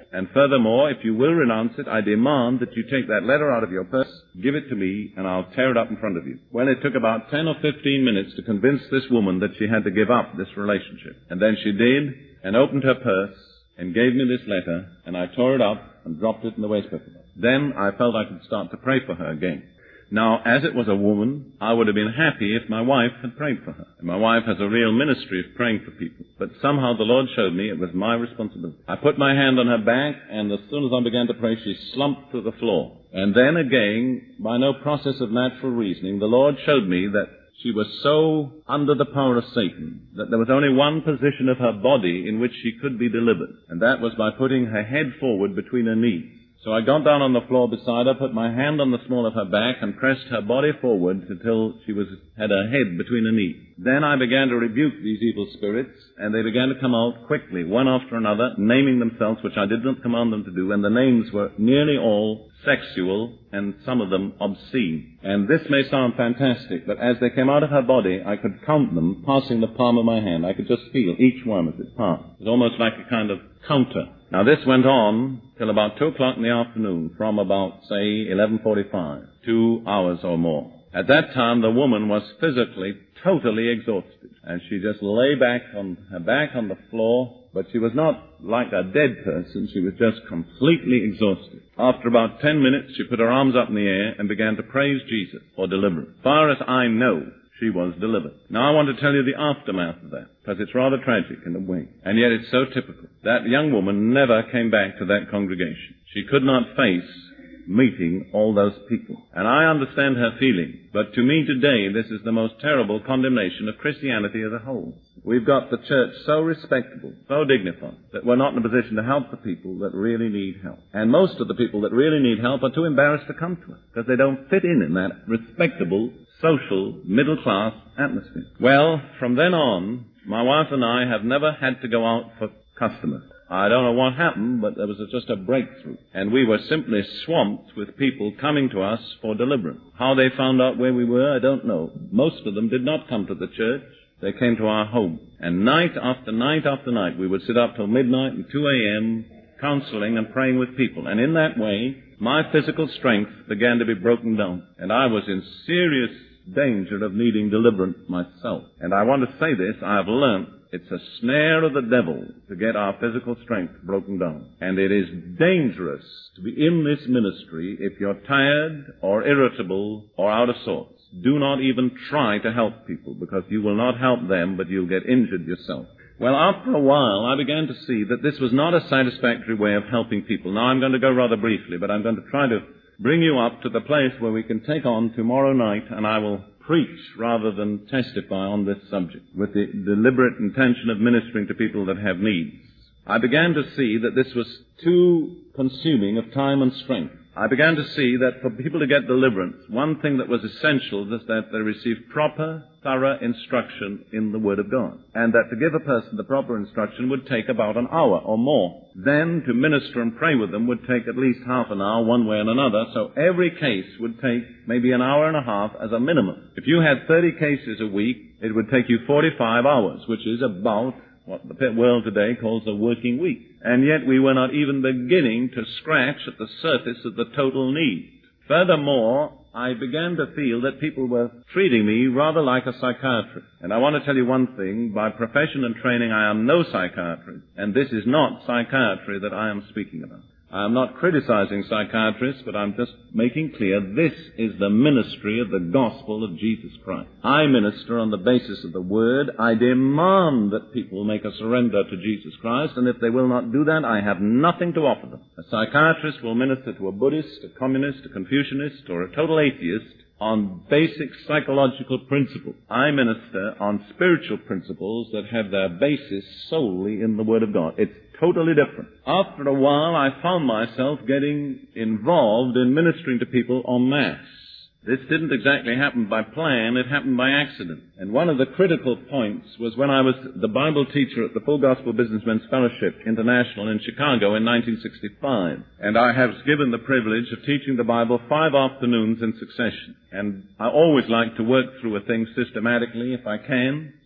And furthermore, if you will renounce it, I demand that you take that letter out of your purse, give it to me, and I'll tear it up in front of you. Well, it took about 10 or 15 minutes to convince this woman that she had to give up this relationship. And then she did, and opened her purse, and gave me this letter, and I tore it up and dropped it in the wastepaper. Then I felt I could start to pray for her again. Now, as it was a woman, I would have been happy if my wife had prayed for her. And my wife has a real ministry of praying for people. But somehow the Lord showed me it was my responsibility. I put my hand on her back, and as soon as I began to pray, she slumped to the floor. And then again, by no process of natural reasoning, the Lord showed me that she was so under the power of Satan that there was only one position of her body in which she could be delivered. And that was by putting her head forward between her knees. So I got down on the floor beside her, put my hand on the small of her back, and pressed her body forward until she had her head between her knees. Then I began to rebuke these evil spirits, and they began to come out quickly, one after another, naming themselves, which I did not command them to do, and the names were nearly all sexual, and some of them obscene. And this may sound fantastic, but as they came out of her body, I could count them passing the palm of my hand. I could just feel each one as it passed. It was almost like a kind of counter. Now, this went on till about 2 o'clock in the afternoon, from about, say, 11:45, 2 hours or more. At that time, the woman was physically totally exhausted, and she just lay back on the floor, but she was not like a dead person. She was just completely exhausted. After about 10 minutes, she put her arms up in the air and began to praise Jesus for deliverance. As far as I know, she was delivered. Now I want to tell you the aftermath of that, because it's rather tragic in a way, and yet it's so typical. That young woman never came back to that congregation. She could not face meeting all those people. And I understand her feeling, but to me today, this is the most terrible condemnation of Christianity as a whole. We've got the church so respectable, so dignified, that we're not in a position to help the people that really need help. And most of the people that really need help are too embarrassed to come to us, because they don't fit in that respectable, social, middle-class atmosphere. Well, from then on, my wife and I have never had to go out for customers. I don't know what happened, but there was just a breakthrough. And we were simply swamped with people coming to us for deliverance. How they found out where we were, I don't know. Most of them did not come to the church. They came to our home. And night after night after night, we would sit up till midnight and 2 a.m., counseling and praying with people. And in that way, my physical strength began to be broken down. And I was in serious danger of needing deliverance myself. And I want to say this, I have learned it's a snare of the devil to get our physical strength broken down. And it is dangerous to be in this ministry if you're tired or irritable or out of sorts. Do not even try to help people, because you will not help them, but you'll get injured yourself. Well, after a while, I began to see that this was not a satisfactory way of helping people. Now, I'm going to go rather briefly, but I'm going to try to bring you up to the place where we can take on tomorrow night, and I will preach rather than testify on this subject with the deliberate intention of ministering to people that have needs. I began to see that this was too consuming of time and strength. I began to see that for people to get deliverance, one thing that was essential was that they receive proper, thorough instruction in the Word of God. And that to give a person the proper instruction would take about an hour or more. Then to minister and pray with them would take at least half an hour one way and another. So every case would take maybe an hour and a half as a minimum. If you had 30 cases a week, it would take you 45 hours, which is about what the world today calls a working week. And yet we were not even beginning to scratch at the surface of the total need. Furthermore, I began to feel that people were treating me rather like a psychiatrist. And I want to tell you one thing. By profession and training, I am no psychiatrist. And this is not psychiatry that I am speaking about. I am not criticizing psychiatrists, but I'm just making clear this is the ministry of the gospel of Jesus Christ. I minister on the basis of the Word. I demand that people make a surrender to Jesus Christ, and if they will not do that, I have nothing to offer them. A psychiatrist will minister to a Buddhist, a communist, a Confucianist, or a total atheist on basic psychological principles. I minister on spiritual principles that have their basis solely in the Word of God. It's totally different. After a while, I found myself getting involved in ministering to people en masse. This didn't exactly happen by plan, it happened by accident. And one of the critical points was when I was the Bible teacher at the Full Gospel Businessmen's Fellowship International in Chicago in 1965. And I have given the privilege of teaching the Bible 5 afternoons in succession. And I always like to work through a thing systematically if I can.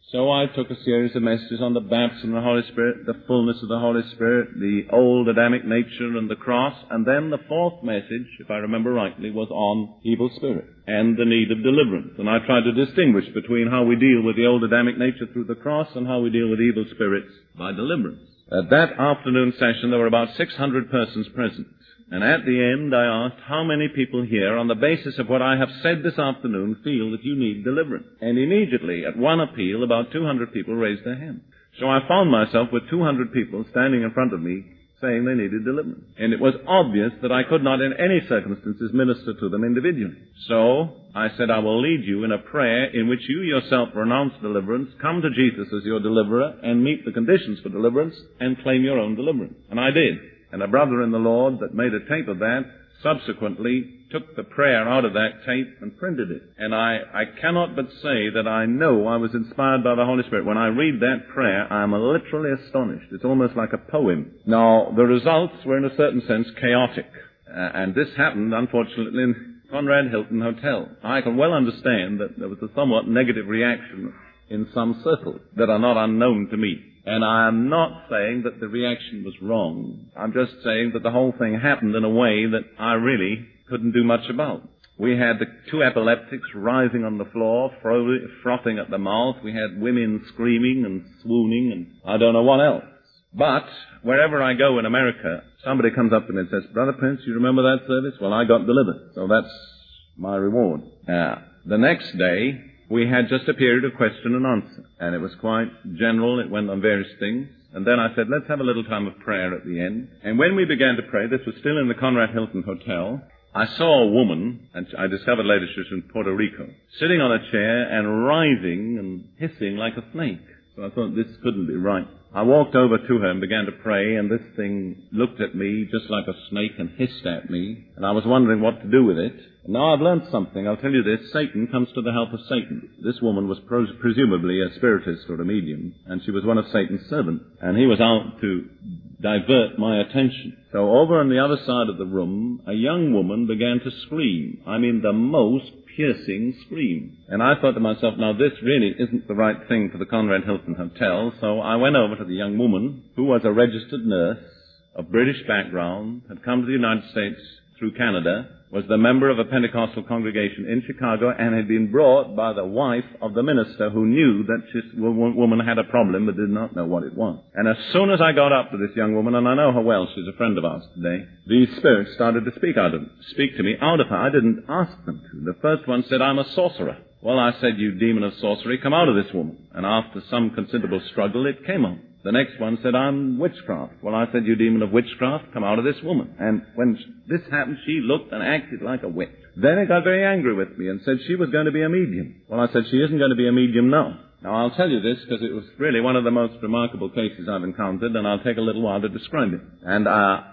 So I took a series of messages on the baptism of the Holy Spirit, the fullness of the Holy Spirit, the old Adamic nature and the cross, and then the fourth message, if I remember rightly, was on evil spirit and the need of deliverance. And I tried to distinguish between how we deal with the old Adamic nature through the cross and how we deal with evil spirits by deliverance. At that afternoon session, there were about 600 persons present. And at the end, I asked, how many people here, on the basis of what I have said this afternoon, feel that you need deliverance? And immediately, at one appeal, about 200 people raised their hands. So I found myself with 200 people standing in front of me saying they needed deliverance. And it was obvious that I could not in any circumstances minister to them individually. So I said, I will lead you in a prayer in which you yourself renounce deliverance, come to Jesus as your deliverer, and meet the conditions for deliverance, and claim your own deliverance. And I did. And a brother in the Lord that made a tape of that subsequently took the prayer out of that tape and printed it. And I cannot but say that I know I was inspired by the Holy Spirit. When I read that prayer, I am literally astonished. It's almost like a poem. Now, the results were in a certain sense chaotic. And this happened, unfortunately, in Conrad Hilton Hotel. I can well understand that there was a somewhat negative reaction in some circles that are not unknown to me. And I am not saying that the reaction was wrong. I'm just saying that the whole thing happened in a way that I really couldn't do much about. We had the two epileptics rising on the floor, frothing at the mouth. We had women screaming and swooning and I don't know what else. But wherever I go in America, somebody comes up to me and says, Brother Prince, you remember that service? Well, I got delivered. So that's my reward. The next day, we had just a period of question and answer, and it was quite general. It went on various things. And then I said, let's have a little time of prayer at the end. And when we began to pray, this was still in the Conrad Hilton Hotel, I saw a woman, and I discovered later she was from Puerto Rico, sitting on a chair and writhing and hissing like a snake. So I thought this couldn't be right. I walked over to her and began to pray, and this thing looked at me just like a snake and hissed at me, and I was wondering what to do with it. And now I've learned something. I'll tell you this. Satan comes to the help of Satan. This woman was presumably a spiritist or a medium, and she was one of Satan's servants, and he was out to divert my attention. So over on the other side of the room, a young woman began to scream. I mean, the most piercing scream. And I thought to myself, now this really isn't the right thing for the Conrad Hilton Hotel. So I went over to the young woman, who was a registered nurse of British background, had come to the United States through Canada, was the member of a Pentecostal congregation in Chicago, and had been brought by the wife of the minister who knew that this woman had a problem but did not know what it was. And as soon as I got up to this young woman, and I know her well, she's a friend of ours today, these spirits started to speak to me out of her. I didn't ask them to. The first one said, I'm a sorcerer. Well, I said, you demon of sorcery, come out of this woman. And after some considerable struggle, it came out. The next one said, I'm witchcraft. Well, I said, you demon of witchcraft, come out of this woman. And when this happened, she looked and acted like a witch. Then it got very angry with me and said she was going to be a medium. Well, I said, she isn't going to be a medium now. Now, I'll tell you this because it was really one of the most remarkable cases I've encountered, and I'll take a little while to describe it. And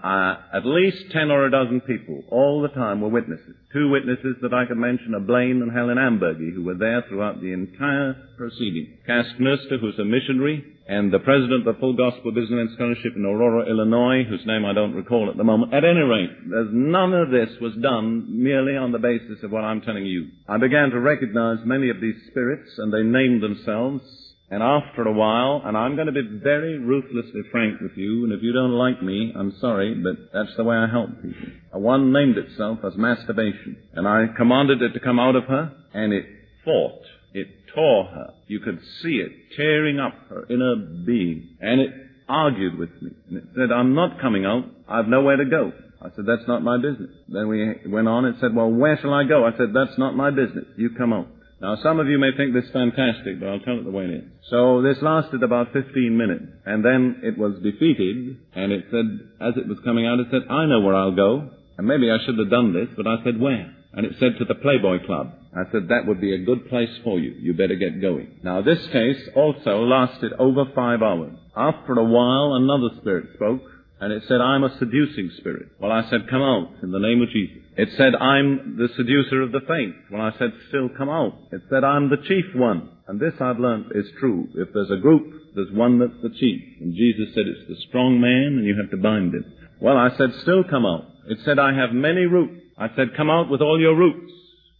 at least 10 or a dozen people all the time were witnesses. Two witnesses that I could mention are Blaine and Helen Ambergy, who were there throughout the entire proceeding. Cass Knerster, who's a missionary, and the president of the Full Gospel Business Scholarship in Aurora, Illinois, whose name I don't recall at the moment. At any rate, none of this was done merely on the basis of what I'm telling you. I began to recognize many of these spirits, and they named themselves. And after a while, and I'm going to be very ruthlessly frank with you, and if you don't like me, I'm sorry, but that's the way I help people. One named itself as masturbation, and I commanded it to come out of her, and it fought. It tore her. You could see it tearing up her inner being. And it argued with me. And it said, I'm not coming out. I've nowhere to go. I said, that's not my business. Then we went on and said, well, where shall I go? I said, that's not my business. You come out. Now, some of you may think this fantastic, but I'll tell it the way it is. So this lasted about 15 minutes. And then it was defeated. And it said, as it was coming out, it said, I know where I'll go. And maybe I should have done this, but I said, where? And it said, to the Playboy Club. I said, that would be a good place for you. You better get going. Now, this case also lasted over 5 hours. After a while, another spirit spoke, and it said, I'm a seducing spirit. Well, I said, come out in the name of Jesus. It said, I'm the seducer of the faint. Well, I said, still come out. It said, I'm the chief one. And this I've learned is true. If there's a group, there's one that's the chief. And Jesus said, it's the strong man, and you have to bind him. Well, I said, still come out. It said, I have many roots. I said, come out with all your roots.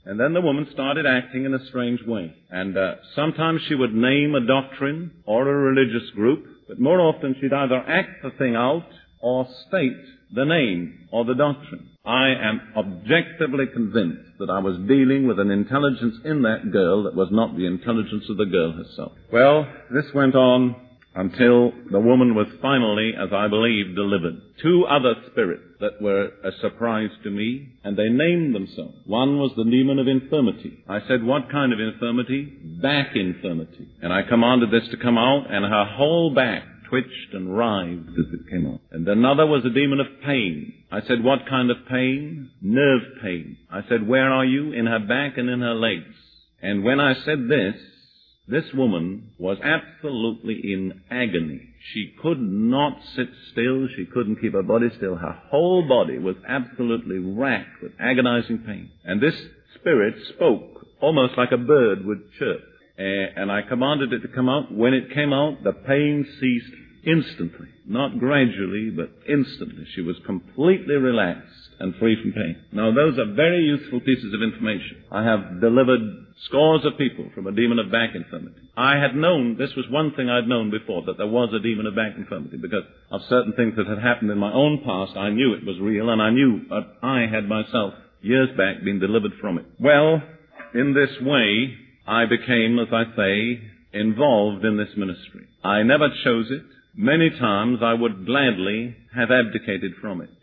And then the woman started acting in a strange way. And sometimes she would name a doctrine or a religious group, but more often she'd either act the thing out or state the name or the doctrine. I am objectively convinced that I was dealing with an intelligence in that girl that was not the intelligence of the girl herself. Well, this went on until the woman was finally, as I believe, delivered. Two other spirits that were a surprise to me, and they named themselves. One was the demon of infirmity. I said, what kind of infirmity? Back infirmity. And I commanded this to come out, and her whole back twitched and writhed as it came out. And another was a demon of pain. I said, what kind of pain? Nerve pain. I said, where are you? In her back and in her legs. And when I said this woman was absolutely in agony. She could not sit still. She couldn't keep her body still. Her whole body was absolutely racked with agonizing pain. And this spirit spoke almost like a bird would chirp. And I commanded it to come out. When it came out, the pain ceased instantly. Not gradually, but instantly. She was completely relaxed and free from pain. Now, those are very useful pieces of information. I have delivered scores of people from a demon of back infirmity. I had known, this was one thing I'd known before, that there was a demon of back infirmity, because of certain things that had happened in my own past. I knew it was real, and I knew that I had myself, years back, been delivered from it. Well, in this way, I became, as I say, involved in this ministry. I never chose it. Many times I would gladly have abdicated from it.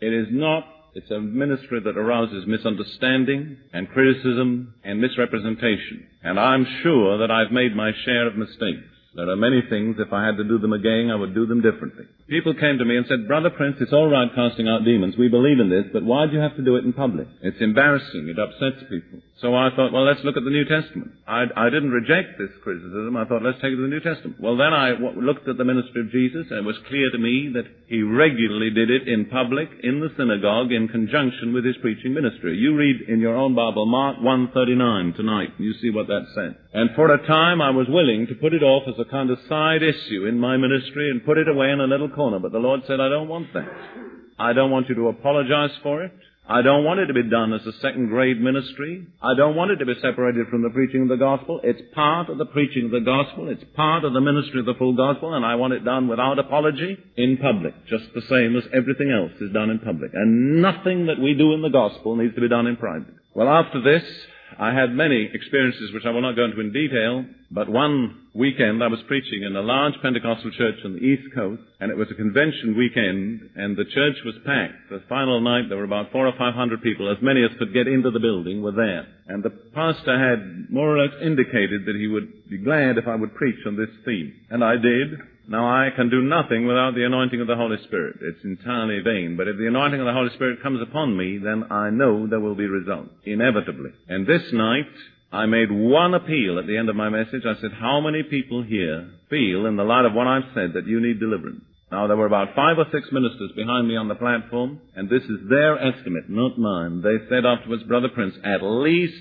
It's a ministry that arouses misunderstanding and criticism and misrepresentation. And I'm sure that I've made my share of mistakes. There are many things, if I had to do them again, I would do them differently. People came to me and said, Brother Prince, it's all right casting out demons. We believe in this, but why do you have to do it in public? It's embarrassing. It upsets people. So I thought, well, let's look at the New Testament. I didn't reject this criticism. I thought, let's take it to the New Testament. Well, then I looked at the ministry of Jesus, and it was clear to me that he regularly did it in public, in the synagogue, in conjunction with his preaching ministry. You read in your own Bible, Mark 1:39 tonight, and you see what that said. And for a time, I was willing to put it off as a kind of side issue in my ministry and put it away in a little corner. But the Lord said, I don't want that. I don't want you to apologize for it. I don't want it to be done as a second-grade ministry. I don't want it to be separated from the preaching of the gospel. It's part of the preaching of the gospel. It's part of the ministry of the full gospel, and I want it done without apology in public, just the same as everything else is done in public. And nothing that we do in the gospel needs to be done in private. Well, after this, I had many experiences which I will not go into in detail, but one weekend I was preaching in a large Pentecostal church on the East Coast, and it was a convention weekend, and the church was packed. The final night there were about 400 or 500 people, as many as could get into the building were there. And the pastor had more or less indicated that he would be glad if I would preach on this theme. And I did. Now, I can do nothing without the anointing of the Holy Spirit. It's entirely vain. But if the anointing of the Holy Spirit comes upon me, then I know there will be results, inevitably. And this night, I made one appeal at the end of my message. I said, how many people here feel, in the light of what I've said, that you need deliverance? Now, there were about 5 or 6 ministers behind me on the platform, and this is their estimate, not mine. They said afterwards, Brother Prince, at least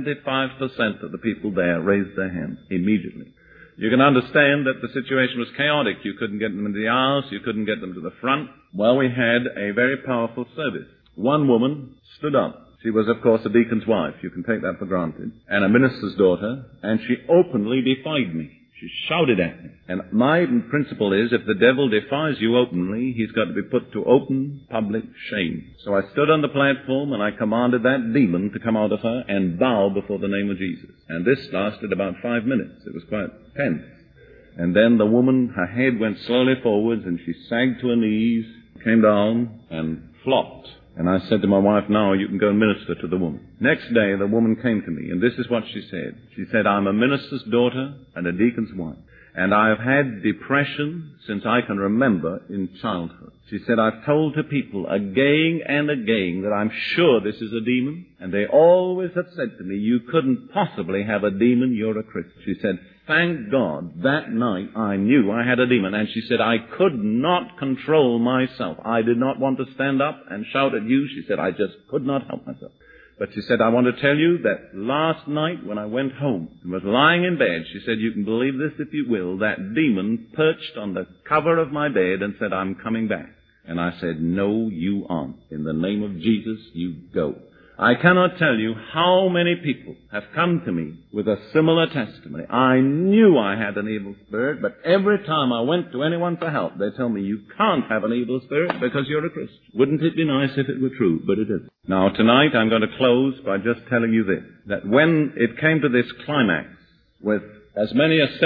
75% of the people there raised their hands immediately. You can understand that the situation was chaotic. You couldn't get them into the aisles. You couldn't get them to the front. Well, we had a very powerful service. One woman stood up. She was, of course, a deacon's wife. You can take that for granted. And a minister's daughter. And she openly defied me. She shouted at me. And my principle is, if the devil defies you openly, he's got to be put to open public shame. So I stood on the platform and I commanded that demon to come out of her and bow before the name of Jesus. And this lasted about 5 minutes. It was quite tense. And then the woman, her head went slowly forwards and she sagged to her knees, came down and flopped. And I said to my wife, now you can go and minister to the woman. Next day, the woman came to me, and this is what she said. She said, I'm a minister's daughter and a deacon's wife, and I have had depression since I can remember in childhood. She said, I've told to people again and again that I'm sure this is a demon, and they always have said to me, you couldn't possibly have a demon, you're a Christian. She said, thank God, that night I knew I had a demon. And she said, I could not control myself. I did not want to stand up and shout at you. She said, I just could not help myself. But she said, I want to tell you that last night when I went home and was lying in bed, she said, you can believe this if you will, that demon perched on the cover of my bed and said, I'm coming back. And I said, no, you aren't. In the name of Jesus, you go. I cannot tell you how many people have come to me with a similar testimony. I knew I had an evil spirit, but every time I went to anyone for help, they tell me, you can't have an evil spirit because you're a Christian. Wouldn't it be nice if it were true? But it isn't. Now, tonight I'm going to close by just telling you this, that when it came to this climax, with as many as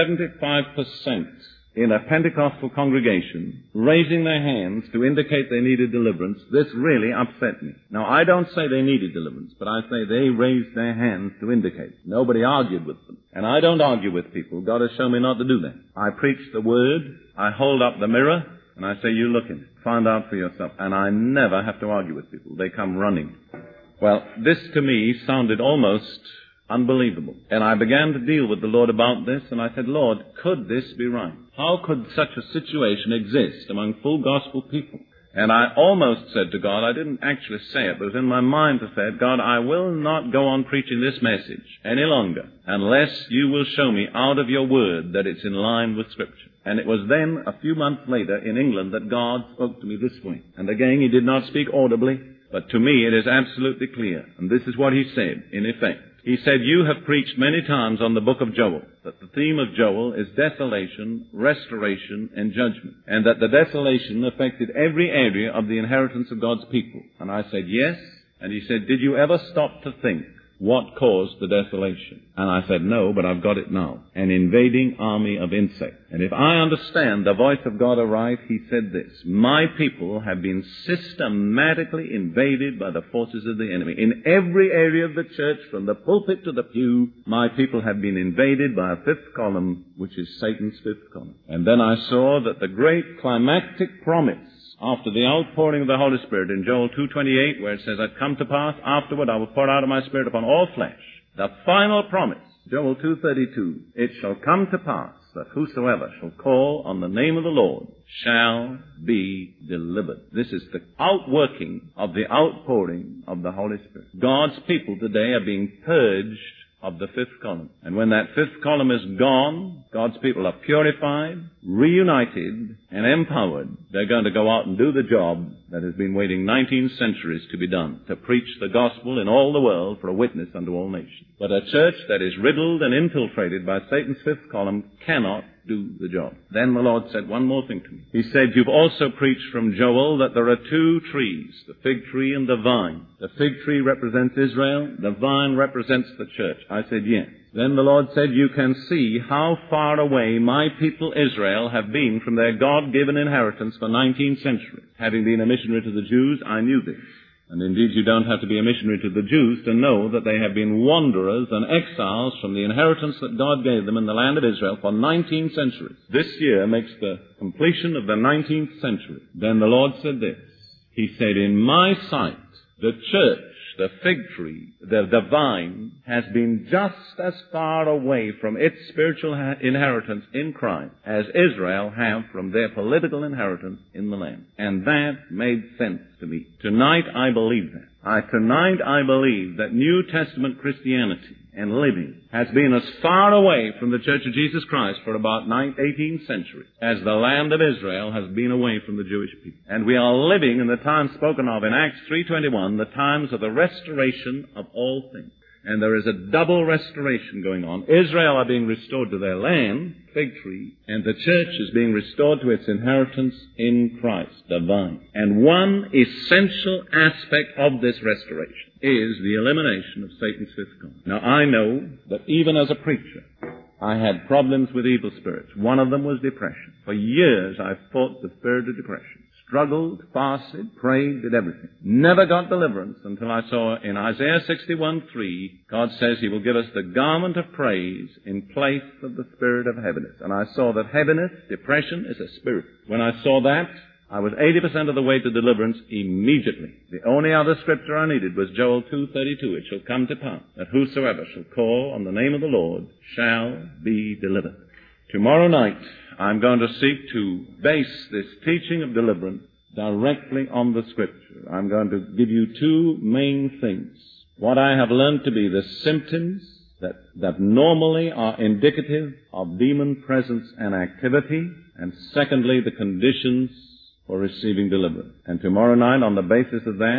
75% in a Pentecostal congregation raising their hands to indicate they needed deliverance, this really upset me. Now, I don't say they needed deliverance, but I say they raised their hands to indicate. Nobody argued with them. And I don't argue with people. God has shown me not to do that. I preach the Word, I hold up the mirror, and I say, you look in it. Find out for yourself. And I never have to argue with people. They come running. Well, this to me sounded almost unbelievable. And I began to deal with the Lord about this, and I said, Lord, could this be right? How could such a situation exist among full gospel people? And I almost said to God, I didn't actually say it, but it was in my mind to say, God, I will not go on preaching this message any longer unless you will show me out of your word that it's in line with Scripture. And it was then, a few months later, in England, that God spoke to me this way. And again, he did not speak audibly, but to me it is absolutely clear. And this is what he said, in effect. He said, you have preached many times on the book of Joel, that the theme of Joel is desolation, restoration, and judgment, and that the desolation affected every area of the inheritance of God's people. And I said, yes. And he said, did you ever stop to think what caused the desolation? And I said, no, but I've got it now. An invading army of insects. And if I understand the voice of God aright, he said this, my people have been systematically invaded by the forces of the enemy. In every area of the church, from the pulpit to the pew, my people have been invaded by a fifth column, which is Satan's fifth column. And then I saw that the great climactic promise after the outpouring of the Holy Spirit in Joel 2:28, where it says, I've come to pass, afterward I will pour out of my Spirit upon all flesh. The final promise, Joel 2:32, it shall come to pass that whosoever shall call on the name of the Lord shall be delivered. This is the outworking of the outpouring of the Holy Spirit. God's people today are being purged of the fifth column. And when that fifth column is gone, God's people are purified, reunited, and empowered. They're going to go out and do the job that has been waiting 19 centuries to be done, to preach the gospel in all the world for a witness unto all nations. But a church that is riddled and infiltrated by Satan's fifth column cannot do the job. Then the Lord said one more thing to me. He said, you've also preached from Joel that there are two trees, the fig tree and the vine. The fig tree represents Israel, the vine represents the church. I said, yes. Then the Lord said, you can see how far away my people Israel have been from their God-given inheritance for 19 centuries. Having been a missionary to the Jews, I knew this. And indeed, you don't have to be a missionary to the Jews to know that they have been wanderers and exiles from the inheritance that God gave them in the land of Israel for 19 centuries. This year makes the completion of the 19th century. Then the Lord said this. He said, in my sight, the church, the fig tree, the vine, has been just as far away from its spiritual inheritance in Christ as Israel have from their political inheritance in the land. And that made sense to me. Tonight I believe that. Tonight I believe that New Testament Christianity and living has been as far away from the Church of Jesus Christ for about 18th century as the land of Israel has been away from the Jewish people. And we are living in the times spoken of in Acts 3:21, the times of the restoration of all things. And there is a double restoration going on. Israel are being restored to their land, fig tree, and the church is being restored to its inheritance in Christ, the vine. And one essential aspect of this restoration is the elimination of Satan's fifth column. Now, I know that even as a preacher, I had problems with evil spirits. One of them was depression. For years, I fought the spirit of depression. Struggled, fasted, prayed, did everything. Never got deliverance until I saw in Isaiah 61:3, God says He will give us the garment of praise in place of the spirit of heaviness. And I saw that heaviness, depression, is a spirit. When I saw that, I was 80% of the way to deliverance immediately. The only other scripture I needed was Joel 2:32. It shall come to pass that whosoever shall call on the name of the Lord shall be delivered. Tomorrow night, I'm going to seek to base this teaching of deliverance directly on the Scripture. I'm going to give you two main things. What I have learned to be the symptoms that normally are indicative of demon presence and activity, and secondly, the conditions for receiving deliverance. And tomorrow night, on the basis of that,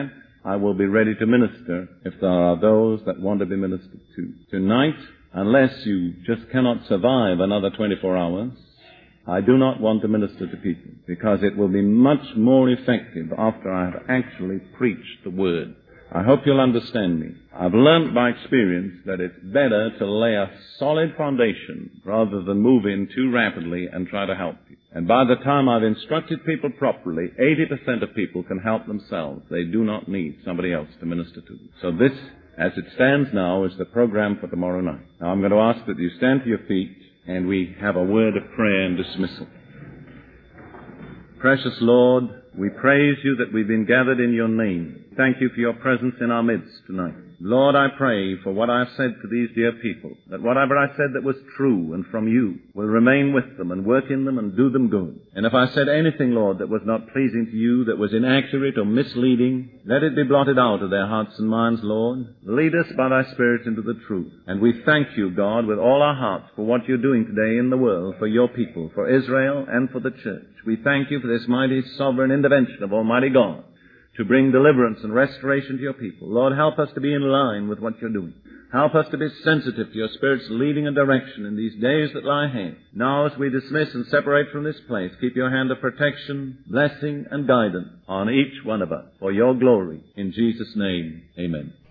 I will be ready to minister if there are those that want to be ministered to. Tonight, unless you just cannot survive another 24 hours, I do not want to minister to people, because it will be much more effective after I have actually preached the Word. I hope you'll understand me. I've learned by experience that it's better to lay a solid foundation rather than move in too rapidly and try to help people. And by the time I've instructed people properly, 80% of people can help themselves. They do not need somebody else to minister to them. So this, as it stands now, is the program for tomorrow night. Now I'm going to ask that you stand to your feet and we have a word of prayer and dismissal. Precious Lord, we praise you that we've been gathered in your name. Thank you for your presence in our midst tonight. Lord, I pray for what I've said to these dear people, that whatever I said that was true and from you will remain with them and work in them and do them good. And if I said anything, Lord, that was not pleasing to you, that was inaccurate or misleading, let it be blotted out of their hearts and minds, Lord. Lead us by thy Spirit into the truth. And we thank you, God, with all our hearts for what you're doing today in the world, for your people, for Israel and for the church. We thank you for this mighty sovereign intervention of Almighty God to bring deliverance and restoration to your people. Lord, help us to be in line with what you're doing. Help us to be sensitive to your Spirit's leading and direction in these days that lie ahead. Now, as we dismiss and separate from this place, keep your hand of protection, blessing, and guidance on each one of us for your glory. In Jesus' name, amen.